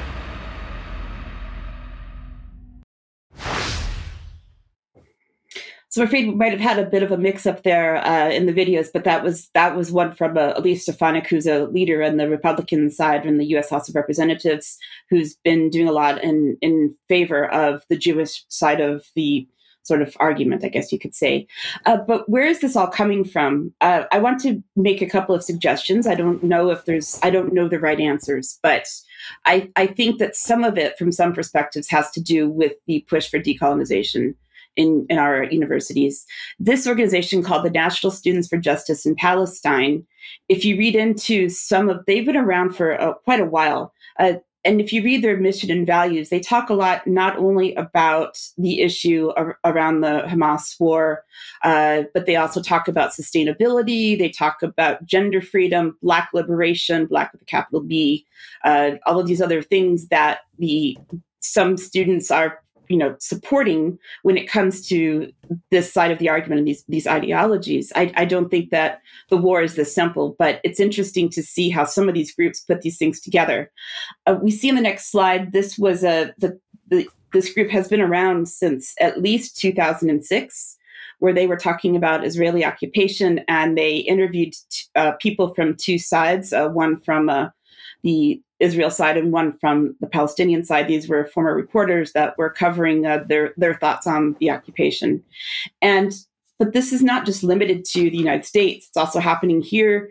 So I'm afraid we might have had a bit of a mix-up there uh, in the videos, but that was that was one from uh, Elise Stefanik, who's a leader on the Republican side in the U S House of Representatives, who's been doing a lot in, in favor of the Jewish side of the sort of argument, I guess you could say. Uh, but where is this all coming from? Uh, I want to make a couple of suggestions. I don't know if there's, I don't know the right answers, but I, I think that some of it, from some perspectives, has to do with the push for decolonization in, in our universities. This organization called the National Students for Justice in Palestine, if you read into some of, they've been around for uh, quite a while. Uh, and if you read their mission and values, they talk a lot not only about the issue ar- around the Hamas war, uh, but they also talk about sustainability. They talk about gender freedom, Black liberation, Black with a capital B, uh, all of these other things that the some students are you know, supporting when it comes to this side of the argument and these, these ideologies. I, I don't think that the war is this simple, but it's interesting to see how some of these groups put these things together. Uh, we see in the next slide, this was a, the, the, this group has been around since at least two thousand six, where they were talking about Israeli occupation, and they interviewed t- uh, people from two sides, uh, one from uh, the Israel side and one from the Palestinian side. These were former reporters that were covering uh, their, their thoughts on the occupation. And but this is not just limited to the United States. It's also happening here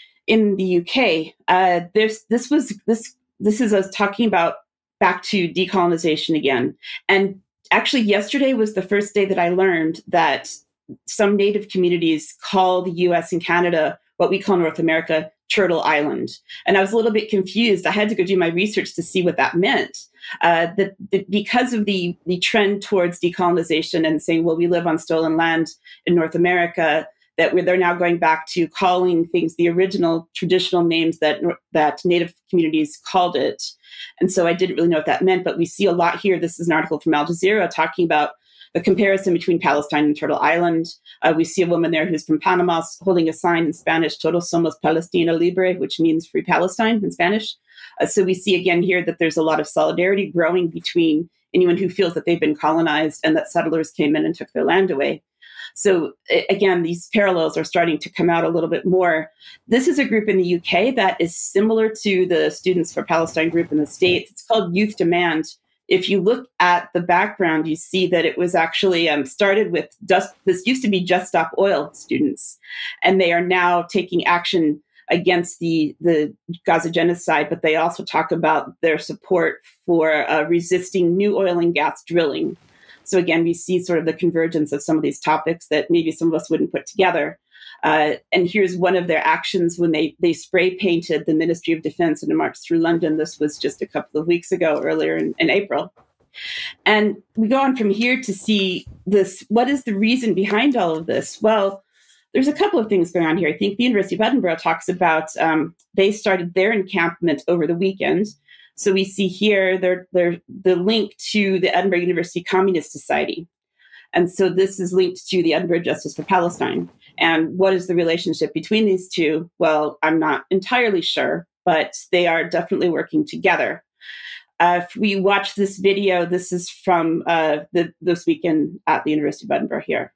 in the U K. Uh, this this was this this is us talking about back to decolonization again. And actually, yesterday was the first day that I learned that some Native communities call the U S and Canada, what we call North America, Turtle Island. And I was a little bit confused. I had to go do my research to see what that meant. Uh, that, that because of the, the trend towards decolonization and saying, well, we live on stolen land in North America, that we're, they're now going back to calling things the original traditional names that, that Native communities called it. And so I didn't really know what that meant, but we see a lot here. This is an article from Al Jazeera talking about the comparison between Palestine and Turtle Island. Uh, we see a woman there who's from Panama holding a sign in Spanish, Todos somos Palestina Libre, which means Free Palestine in Spanish. Uh, so we see again here that there's a lot of solidarity growing between anyone who feels that they've been colonized and that settlers came in and took their land away. So again, these parallels are starting to come out a little bit more. This is a group in the U K that is similar to the Students for Palestine group in the States. It's called Youth Demand. If you look at the background, you see that it was actually um, started with just, this used to be Just Stop Oil students, and they are now taking action against the, the Gaza genocide, but they also talk about their support for uh, resisting new oil and gas drilling. So again, we see sort of the convergence of some of these topics that maybe some of us wouldn't put together. Uh, and here's one of their actions when they, they spray painted the Ministry of Defense in a march through London. This was just a couple of weeks ago, earlier in, in April. And we go on from here to see this. What is the reason behind all of this? Well, there's a couple of things going on here. I think the University of Edinburgh talks about, um, they started their encampment over the weekend. So we see here they're, they're, the link to the Edinburgh University Communist Society. And so this is linked to the Edinburgh Justice for Palestine. And what is the relationship between these two? Well, I'm not entirely sure, but they are definitely working together. Uh, if we watch this video, this is from uh, the, this weekend at the University of Edinburgh here.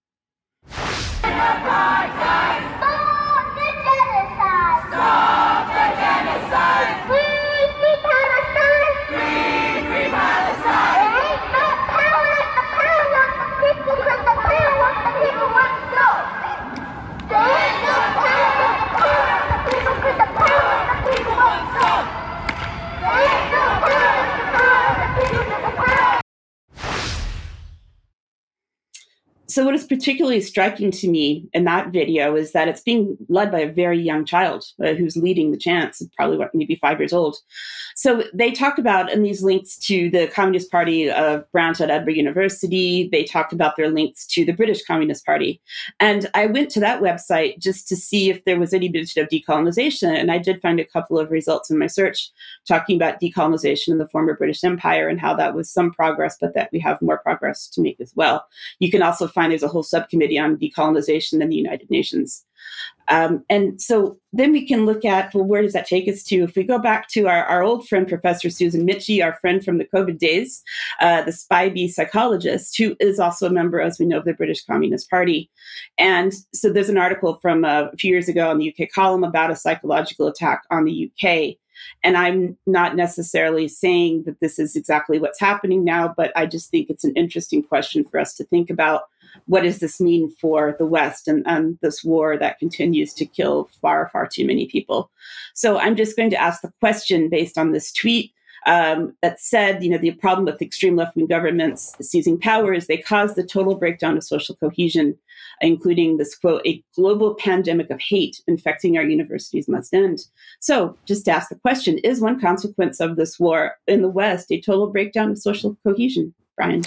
So what is particularly striking to me in that video is that it's being led by a very young child uh, who's leading the chants, probably what, maybe five years old. So they talk about in these links to the Communist Party uh, branch at Edinburgh University. They talked about their links to the British Communist Party. And I went to that website just to see if there was any mention of decolonization. And I did find a couple of results in my search talking about decolonization in the former British Empire and how that was some progress, but that we have more progress to make as well. You can also find there's a whole subcommittee on decolonization in the United Nations. Um, and so then we can look at, well, where does that take us to? If we go back to our, our old friend, Professor Susan Michie, our friend from the COVID days, uh, the Spy Bee psychologist, who is also a member, as we know, of the British Communist Party. And so there's an article from uh, a few years ago on the U K column about a psychological attack on the U K. And I'm not necessarily saying that this is exactly what's happening now, but I just think it's an interesting question for us to think about. What does this mean for the West and, and this war that continues to kill far, far too many people? So I'm just going to ask the question based on this tweet um, that said, you know, the problem with extreme left-wing governments seizing power is they cause the total breakdown of social cohesion, including this, quote, a global pandemic of hate infecting our universities must end. So just to ask the question, is one consequence of this war in the West a total breakdown of social cohesion? Brian.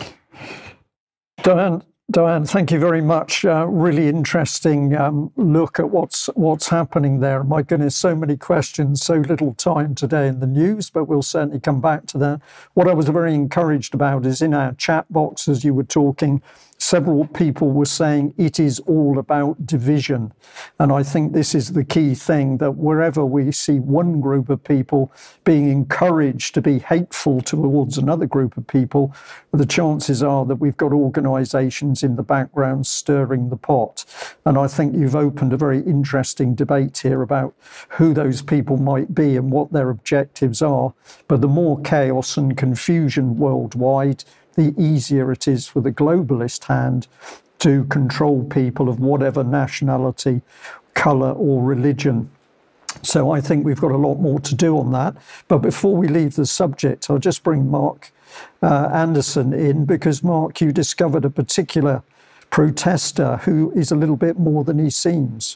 Diane, Diane, thank you very much. Uh, really interesting um, look at what's what's happening there. My goodness, so many questions, so little time today in the news, but we'll certainly come back to that. What I was very encouraged about is in our chat box, as you were talking, several people were saying it is all about division. And I think this is the key thing, that wherever we see one group of people being encouraged to be hateful towards another group of people, the chances are that we've got organisations in the background stirring the pot. And I think you've opened a very interesting debate here about who those people might be and what their objectives are. But the more chaos and confusion worldwide, the easier it is for the globalist hand to control people of whatever nationality, colour or religion. So I think we've got a lot more to do on that. But before we leave the subject, I'll just bring Mark uh, Anderson in, because Mark, you discovered a particular protester who is a little bit more than he seems.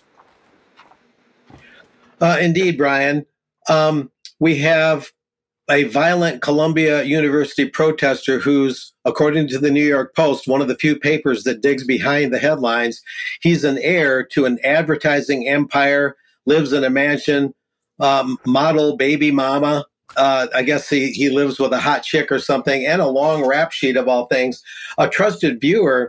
Uh, indeed, Brian. Um, we have a violent Columbia University protester who's, according to the New York Post, one of the few papers that digs behind the headlines. He's an heir to an advertising empire, lives in a mansion, um, model baby mama. Uh, I guess he, he lives with a hot chick or something, and a long rap sheet of all things. A trusted viewer,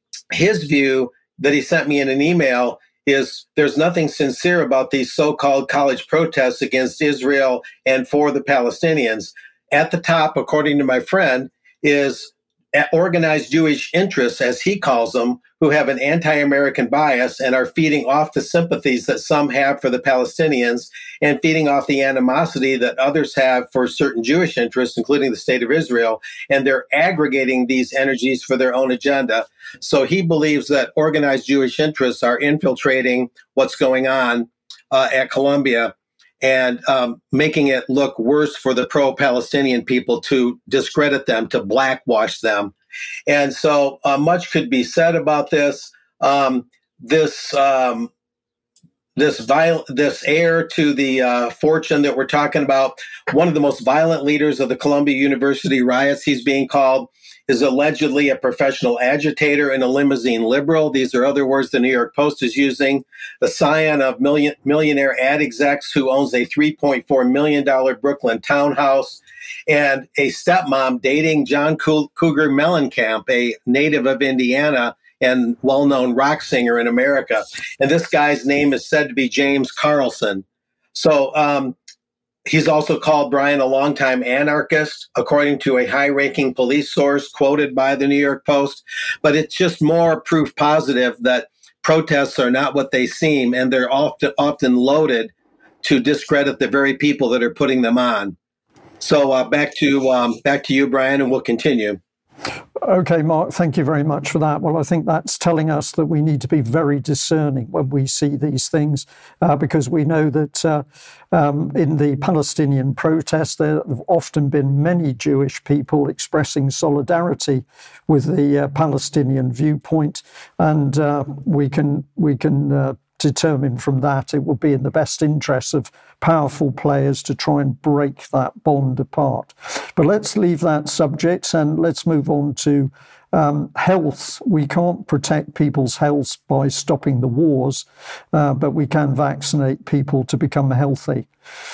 his view that he sent me in an email is there's nothing sincere about these so-called college protests against Israel and for the Palestinians. At the top, according to my friend, is organized Jewish interests, as he calls them, who have an anti-American bias and are feeding off the sympathies that some have for the Palestinians and feeding off the animosity that others have for certain Jewish interests, including the state of Israel. And they're aggregating these energies for their own agenda. So he believes that organized Jewish interests are infiltrating what's going on uh, at Columbia and um, making it look worse for the pro-Palestinian people, to discredit them, to blackwash them. And so uh, much could be said about this. Um, this um, this viol- this heir to the uh, fortune that we're talking about, one of the most violent leaders of the Columbia University riots, he's being called, is allegedly a professional agitator and a limousine liberal. These are other words the New York Post is using. The scion of million, millionaire ad execs who owns a three point four million dollars Brooklyn townhouse, and a stepmom dating John Cougar Mellencamp, a native of Indiana and well-known rock singer in America. And this guy's name is said to be James Carlson. So um, he's also called, Brian, a longtime anarchist, according to a high-ranking police source quoted by the New York Post. But it's just more proof positive that protests are not what they seem, and they're often often loaded to discredit the very people that are putting them on. So uh, back to um, back to you, Brian, and we'll continue. Okay, Mark, thank you very much for that. Well, I think that's telling us that we need to be very discerning when we see these things, uh, because we know that uh, um, in the Palestinian protests, there have often been many Jewish people expressing solidarity with the uh, Palestinian viewpoint, and uh, we can we can uh, determine from that it will be in the best interests of powerful players to try and break that bond apart. But let's leave that subject and let's move on to um, health. We can't protect people's health by stopping the wars, uh, but we can vaccinate people to become healthy.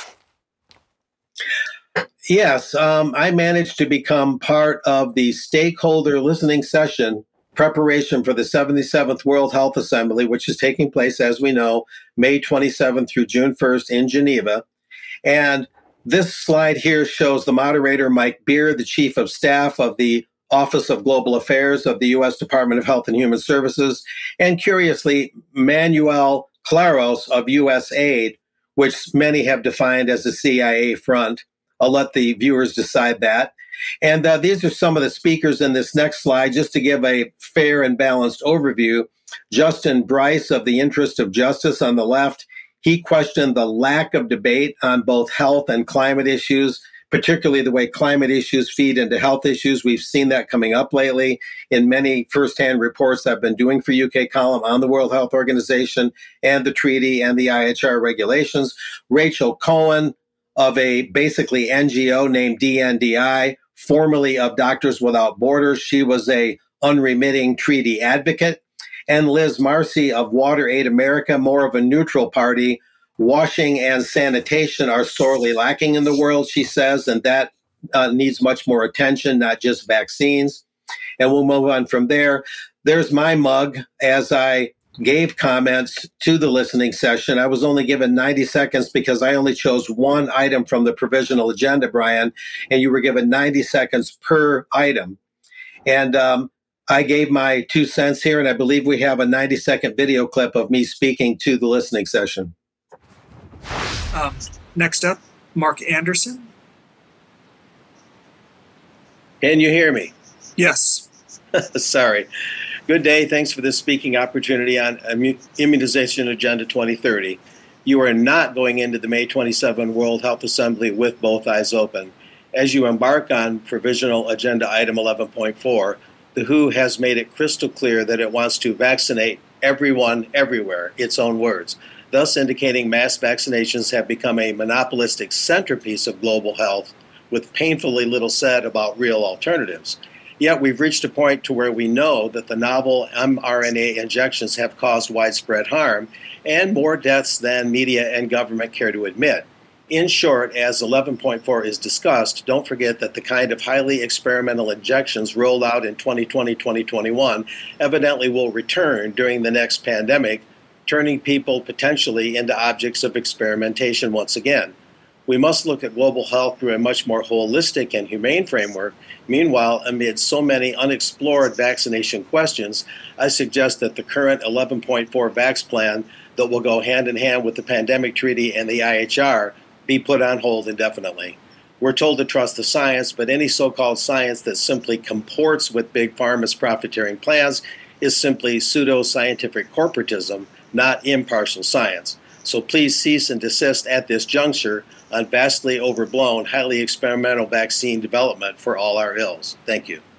Yes, um, I managed to become part of the stakeholder listening session preparation for the seventy-seventh World Health Assembly, which is taking place, as we know, May twenty-seventh through June first in Geneva. And this slide here shows the moderator, Mike Beer, the Chief of Staff of the Office of Global Affairs of the U S Department of Health and Human Services, and curiously, Manuel Claros of U S A I D, which many have defined as the C I A front. I'll let the viewers decide that. And uh, these are some of the speakers in this next slide, just to give a fair and balanced overview. Justin Bryce of the Interest of Justice on the left, he questioned the lack of debate on both health and climate issues, particularly the way climate issues feed into health issues. We've seen that coming up lately in many firsthand reports I've been doing for U K Column on the World Health Organization and the treaty and the I H R regulations. Rachel Cohen of a basically N G O named D N D I, formerly of Doctors Without Borders. She was a unremitting treaty advocate. And Liz Marcy of WaterAid America, more of a neutral party. Washing and sanitation are sorely lacking in the world, she says, and that uh, needs much more attention, not just vaccines. And we'll move on from there. There's my mug as I gave comments to the listening session. I was only given ninety seconds because I only chose one item from the provisional agenda, Brian, and you were given ninety seconds per item. And um, I gave my two cents here, and I believe we have a ninety second video clip of me speaking to the listening session. Um, next up, Mark Anderson. Can you hear me? Yes. Sorry. Good day. Thanks for this speaking opportunity on Immunization Agenda twenty thirty. You are not going into the May twenty-seventh World Health Assembly with both eyes open. As you embark on Provisional Agenda Item eleven point four, the W H O has made it crystal clear that it wants to vaccinate everyone everywhere, its own words, thus indicating mass vaccinations have become a monopolistic centerpiece of global health with painfully little said about real alternatives. Yet we've reached a point to where we know that the novel mRNA injections have caused widespread harm and more deaths than media and government care to admit. In short, as eleven point four is discussed, don't forget that the kind of highly experimental injections rolled out in twenty twenty to twenty twenty-one evidently will return during the next pandemic, turning people potentially into objects of experimentation once again. We must look at global health through a much more holistic and humane framework. Meanwhile, amid so many unexplored vaccination questions, I suggest that the current eleven point four Vax plan that will go hand in hand with the pandemic treaty and the I H R be put on hold indefinitely. We're told to trust the science, but any so-called science that simply comports with Big Pharma's profiteering plans is simply pseudo-scientific corporatism, not impartial science. So please cease and desist at this juncture on vastly overblown, highly experimental vaccine development for all our ills. Thank you.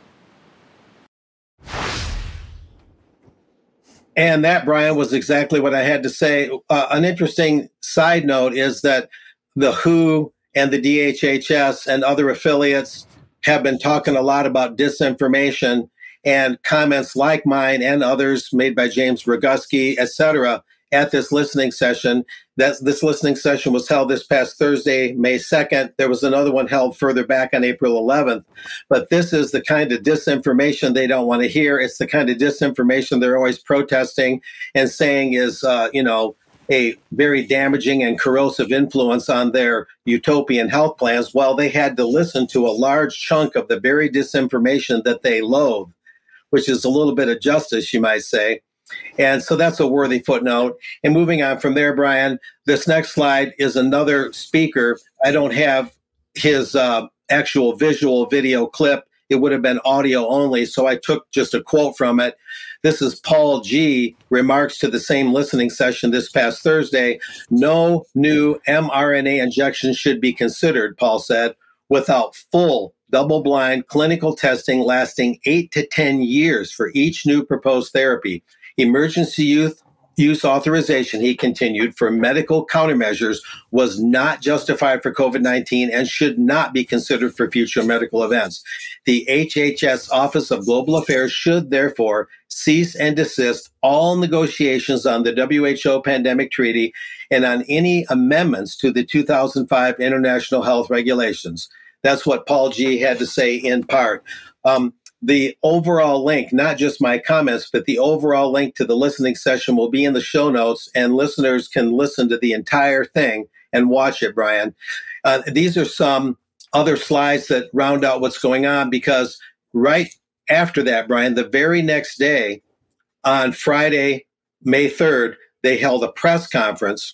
And that, Brian, was exactly what I had to say. Uh, an interesting side note is that the W H O and the D H H S and other affiliates have been talking a lot about disinformation, and comments like mine and others made by James Roguski, et cetera, at this listening session. That this listening session was held this past Thursday, May second. There was another one held further back on April eleventh. But this is the kind of disinformation they don't want to hear. It's the kind of disinformation they're always protesting and saying is, uh, you know, a very damaging and corrosive influence on their utopian health plans. Well, they had to listen to a large chunk of the very disinformation that they loathe, which is a little bit of justice, you might say. And so that's a worthy footnote. And moving on from there, Brian, this next slide is another speaker. I don't have his uh, actual visual video clip. It would have been audio only, so I took just a quote from it. This is Paul G. remarks to the same listening session this past Thursday. No new mRNA injection should be considered, Paul said, without full double-blind clinical testing lasting eight to ten years for each new proposed therapy. Emergency use, use authorization, he continued, for medical countermeasures was not justified for COVID nineteen and should not be considered for future medical events. The H H S Office of Global Affairs should therefore cease and desist all negotiations on the W H O pandemic treaty and on any amendments to the two thousand five International Health Regulations. That's what Paul G. had to say in part. Um, The overall link, not just my comments, but the overall link to the listening session will be in the show notes, and listeners can listen to the entire thing and watch it, Brian. Uh, these are some other slides that round out what's going on, because right after that, Brian, the very next day, on Friday, May third, they held a press conference,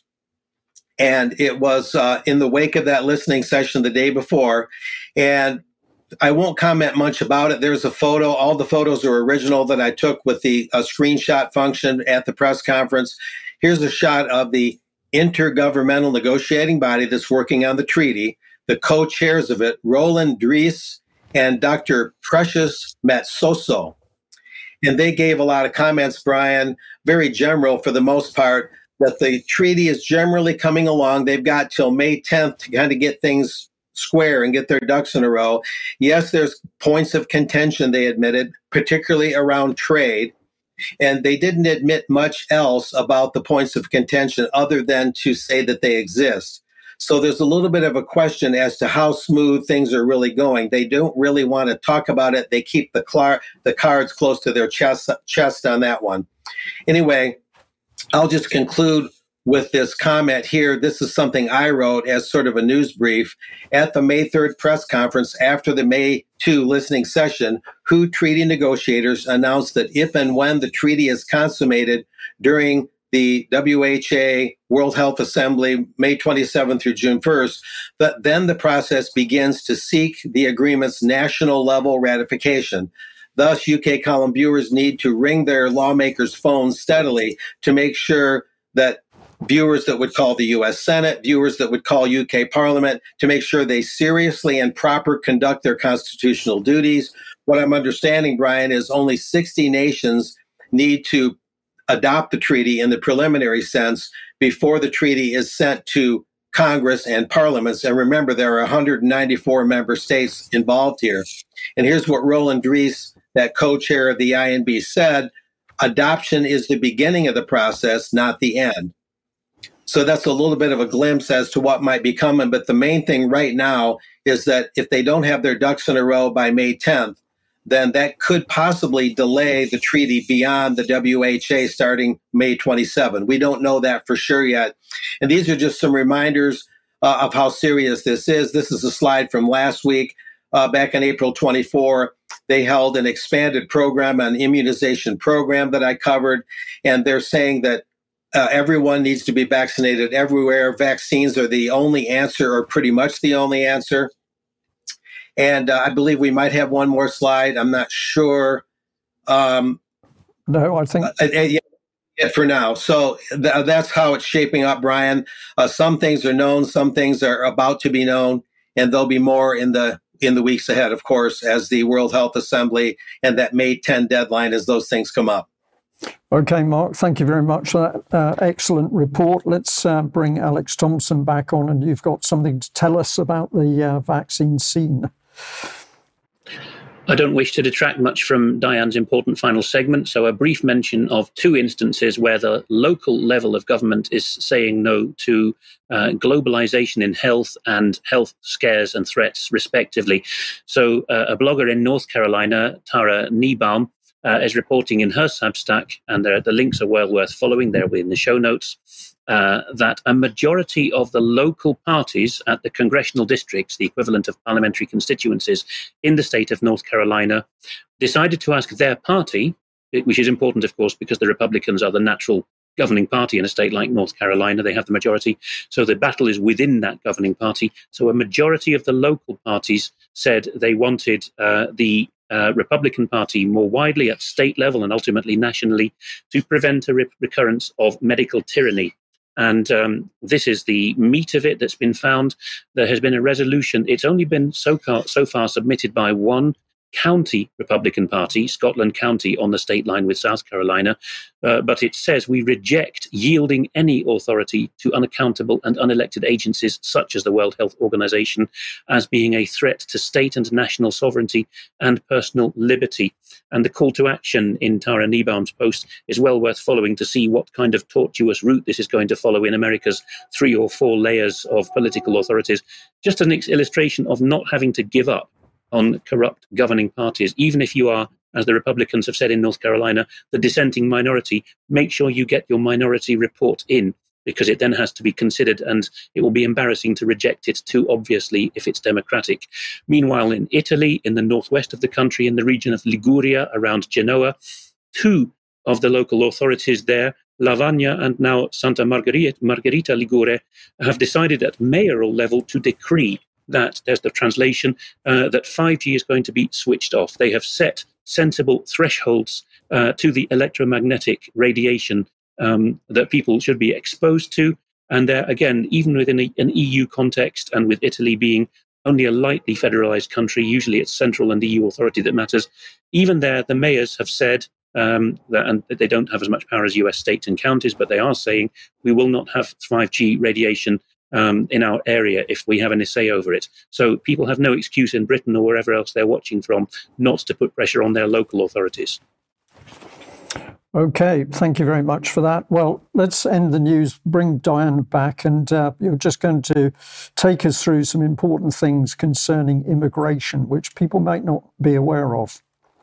and it was uh, in the wake of that listening session the day before, and I won't comment much about it. There's a photo. All the photos are original that I took with the uh, screenshot function at the press conference. Here's a shot of the intergovernmental negotiating body that's working on the treaty, the co-chairs of it, Roland Dries and Doctor Precious Matsoso. And they gave a lot of comments, Brian, very general for the most part, that the treaty is generally coming along. They've got till May tenth to kind of get things square and get their ducks in a row. Yes, there's points of contention, they admitted, particularly around trade. And they didn't admit much else about the points of contention other than to say that they exist. So there's a little bit of a question as to how smooth things are really going. They don't really want to talk about it. They keep the, clar- the cards close to their chest, chest on that one. Anyway, I'll just conclude with this comment here. This is something I wrote as sort of a news brief. At the May third press conference after the May second listening session, W H O treaty negotiators announced that if and when the treaty is consummated during the W H A World Health Assembly, May twenty-seventh through June first, that then the process begins to seek the agreement's national level ratification. Thus, U K column viewers need to ring their lawmakers' phones steadily to make sure that viewers that would call the U S Senate, viewers that would call U K Parliament, to make sure they seriously and proper conduct their constitutional duties. What I'm understanding, Brian, is only sixty nations need to adopt the treaty in the preliminary sense before the treaty is sent to Congress and parliaments. And remember, there are one hundred ninety-four member states involved here. And here's what Roland Dries, that co-chair of the I N B, said: adoption is the beginning of the process, not the end. So that's a little bit of a glimpse as to what might be coming. But the main thing right now is that if they don't have their ducks in a row by May tenth, then that could possibly delay the treaty beyond the W H A starting May twenty-seventh. We don't know that for sure yet. And these are just some reminders uh, of how serious this is. This is a slide from last week. Uh, back on April twenty-fourth, they held an expanded program, an immunization program that I covered. And they're saying that Uh, everyone needs to be vaccinated everywhere. Vaccines are the only answer, or pretty much the only answer. And uh, I believe we might have one more slide. I'm not sure. Um, no, I think. Uh, uh, yeah, for now. So th- that's how it's shaping up, Brian. Uh, some things are known, some things are about to be known, and there'll be more in the in the weeks ahead, of course, as the World Health Assembly and that May tenth deadline, as those things come up. Okay, Mark, thank you very much for that uh, excellent report. Let's uh, bring Alex Thompson back on, and you've got something to tell us about the uh, vaccine scene. I don't wish to detract much from Diane's important final segment, so a brief mention of two instances where the local level of government is saying no to uh, globalization in health and health scares and threats, respectively. So uh, a blogger in North Carolina, Tara Niebaum, Uh, is reporting in her Substack, and there, the links are well worth following, they're within the show notes, uh, that a majority of the local parties at the congressional districts, the equivalent of parliamentary constituencies in the state of North Carolina, decided to ask their party, which is important, of course, because the Republicans are the natural governing party in a state like North Carolina. They have the majority. So the battle is within that governing party. So a majority of the local parties said they wanted uh, the Uh, Republican Party more widely at state level and ultimately nationally to prevent a re- recurrence of medical tyranny. And um, this is the meat of it that's been found. There has been a resolution. It's only been so far, so far submitted by one county Republican Party, Scotland County, on the state line with South Carolina. Uh, but it says we reject yielding any authority to unaccountable and unelected agencies such as the World Health Organization as being a threat to state and national sovereignty and personal liberty. And the call to action in Tara Niebaum's post is well worth following to see what kind of tortuous route this is going to follow in America's three or four layers of political authorities. Just an illustration of not having to give up on corrupt governing parties. Even if you are, as the Republicans have said in North Carolina, the dissenting minority, make sure you get your minority report in, because it then has to be considered, and it will be embarrassing to reject it too obviously if it's democratic. Meanwhile, in Italy, in the northwest of the country, in the region of Liguria, around Genoa, two of the local authorities there, Lavagna and now Santa Margherita, Margherita Ligure, have decided at mayoral level to decree that, there's the translation, uh, that five G is going to be switched off. They have set sensible thresholds uh, to the electromagnetic radiation um, that people should be exposed to. And there, again, even within a, an E U context, and with Italy being only a lightly federalized country, usually it's central and E U authority that matters, even there, the mayors have said, um, that, and they don't have as much power as U S states and counties, but they are saying we will not have five G radiation Um, in our area if we have any say over it. So people have no excuse in Britain or wherever else they're watching from not to put pressure on their local authorities. Okay, thank you very much for that. Well, let's end the news, bring Diane back, and uh, you're just going to take us through some important things concerning immigration, which people might not be aware of.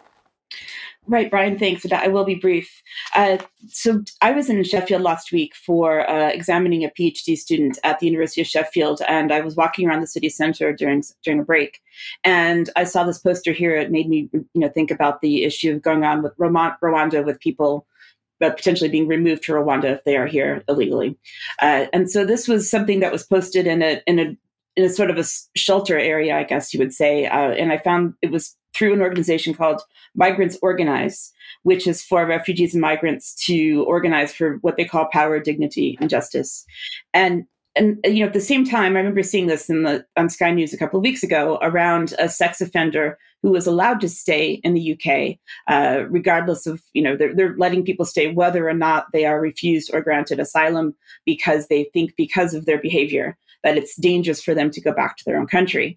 Right, Brian, thanks. I will be brief. Uh, so I was in Sheffield last week for uh, examining a PhD student at the University of Sheffield, and I was walking around the city centre during during a break, and I saw this poster here. It made me, you know, think about the issue of going on with Rwanda, with people but potentially being removed to Rwanda if they are here illegally. Uh, and so this was something that was posted in a in a in a sort of a shelter area, I guess you would say. Uh, and I found it was through an organization called Migrants Organize, which is for refugees and migrants to organize for what they call power, dignity, and justice. And and you know, at the same time, I remember seeing this in the on Sky News a couple of weeks ago around a sex offender who was allowed to stay in the U K, uh, regardless of, you know, they're, they're letting people stay whether or not they are refused or granted asylum because they think because of their behavior that it's dangerous for them to go back to their own country.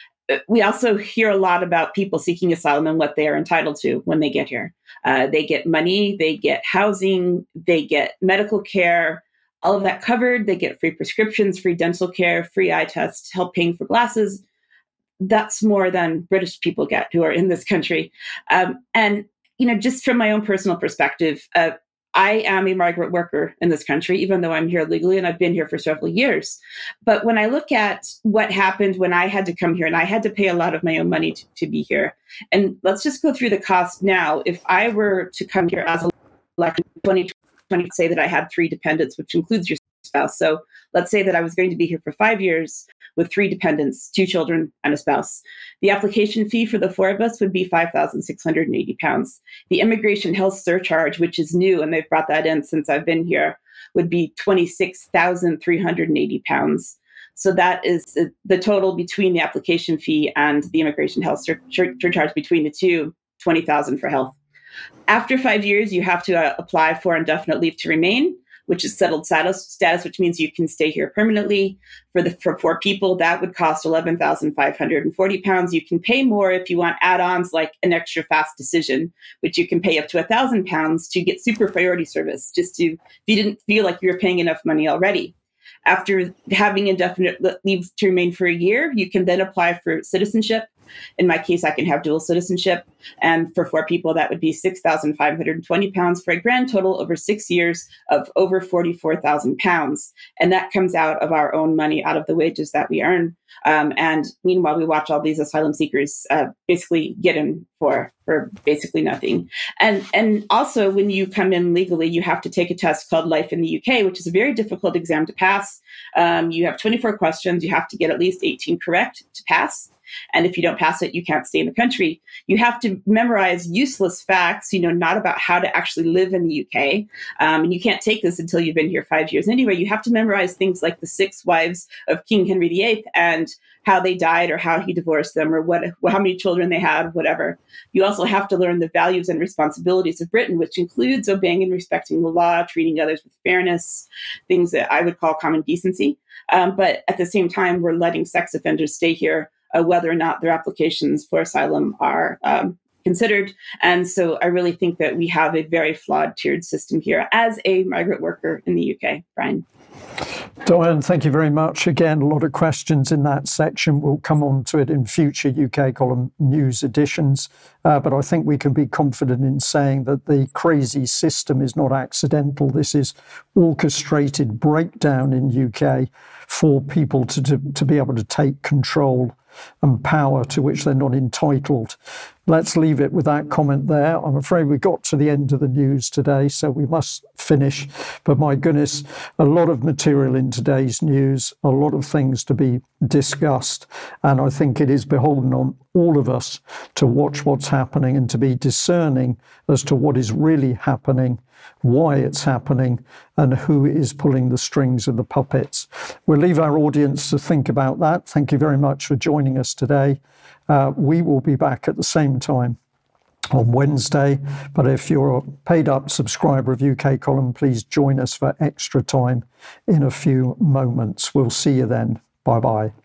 We also hear a lot about people seeking asylum and what they are entitled to when they get here. Uh, they get money, they get housing, they get medical care, all of that covered. They get free prescriptions, free dental care, free eye tests, help paying for glasses. That's more than British people get who are in this country. Um, and, you know, just from my own personal perspective, uh, I am a migrant worker in this country, even though I'm here legally and I've been here for several years. But when I look at what happened when I had to come here, and I had to pay a lot of my own money to, to be here, and let's just go through the cost now. If I were to come here as a elected twenty twenty, say that I had three dependents, which includes your spouse. So let's say that I was going to be here for five years with three dependents, two children and a spouse. The application fee for the four of us would be five thousand six hundred eighty pounds. The immigration health surcharge, which is new, and they've brought that in since I've been here, would be twenty-six thousand three hundred eighty pounds. So that is the total between the application fee and the immigration health sur- surcharge between the two, twenty thousand for health. After five years, you have to uh, apply for indefinite leave to remain, which is settled status, status, which means you can stay here permanently. For the for four people, that would cost eleven thousand five hundred forty pounds. You can pay more if you want add-ons like an extra fast decision, which you can pay up to one thousand pounds to get super priority service, just to, if you didn't feel like you were paying enough money already. After having indefinite leave to remain for a year, you can then apply for citizenship. In my case, I can have dual citizenship. And for four people, that would be six thousand five hundred twenty pounds for a grand total over six years of over forty-four thousand pounds. And that comes out of our own money, out of the wages that we earn. Um, and meanwhile, we watch all these asylum seekers uh, basically get in for, for basically nothing. And, and also, when you come in legally, you have to take a test called Life in the U K, which is a very difficult exam to pass. Um, you have twenty-four questions. You have to get at least eighteen correct to pass. And if you don't pass it, you can't stay in the country. You have to memorize useless facts, you know, not about how to actually live in the U K. Um, and you can't take this until you've been here five years. Anyway, you have to memorize things like the six wives of King Henry the Eighth and how they died or how he divorced them or what, how many children they had, whatever. You also have to learn the values and responsibilities of Britain, which includes obeying and respecting the law, treating others with fairness, things that I would call common decency. Um, but at the same time, we're letting sex offenders stay here, Uh, whether or not their applications for asylum are um, considered. And so I really think that we have a very flawed tiered system here as a migrant worker in the U K. Brian. Diane, thank you very much. Again, a lot of questions in that section. We'll come on to it in future U K Column News editions. Uh, but I think we can be confident in saying that the crazy system is not accidental. This is orchestrated breakdown in U K for people to, to, to be able to take control and power to which they're not entitled. Let's leave it with that comment there. I'm afraid we got to the end of the news today, so we must finish. But my goodness, a lot of material in today's news, a lot of things to be discussed. And I think it is beholden on all of us to watch what's happening and to be discerning as to what is really happening, why it's happening, and who is pulling the strings of the puppets. We'll leave our audience to think about that. Thank you very much for joining us today. Uh, we will be back at the same time on Wednesday, but if you're a paid up subscriber of U K Column, please join us for extra time in a few moments. We'll see you then. Bye-bye.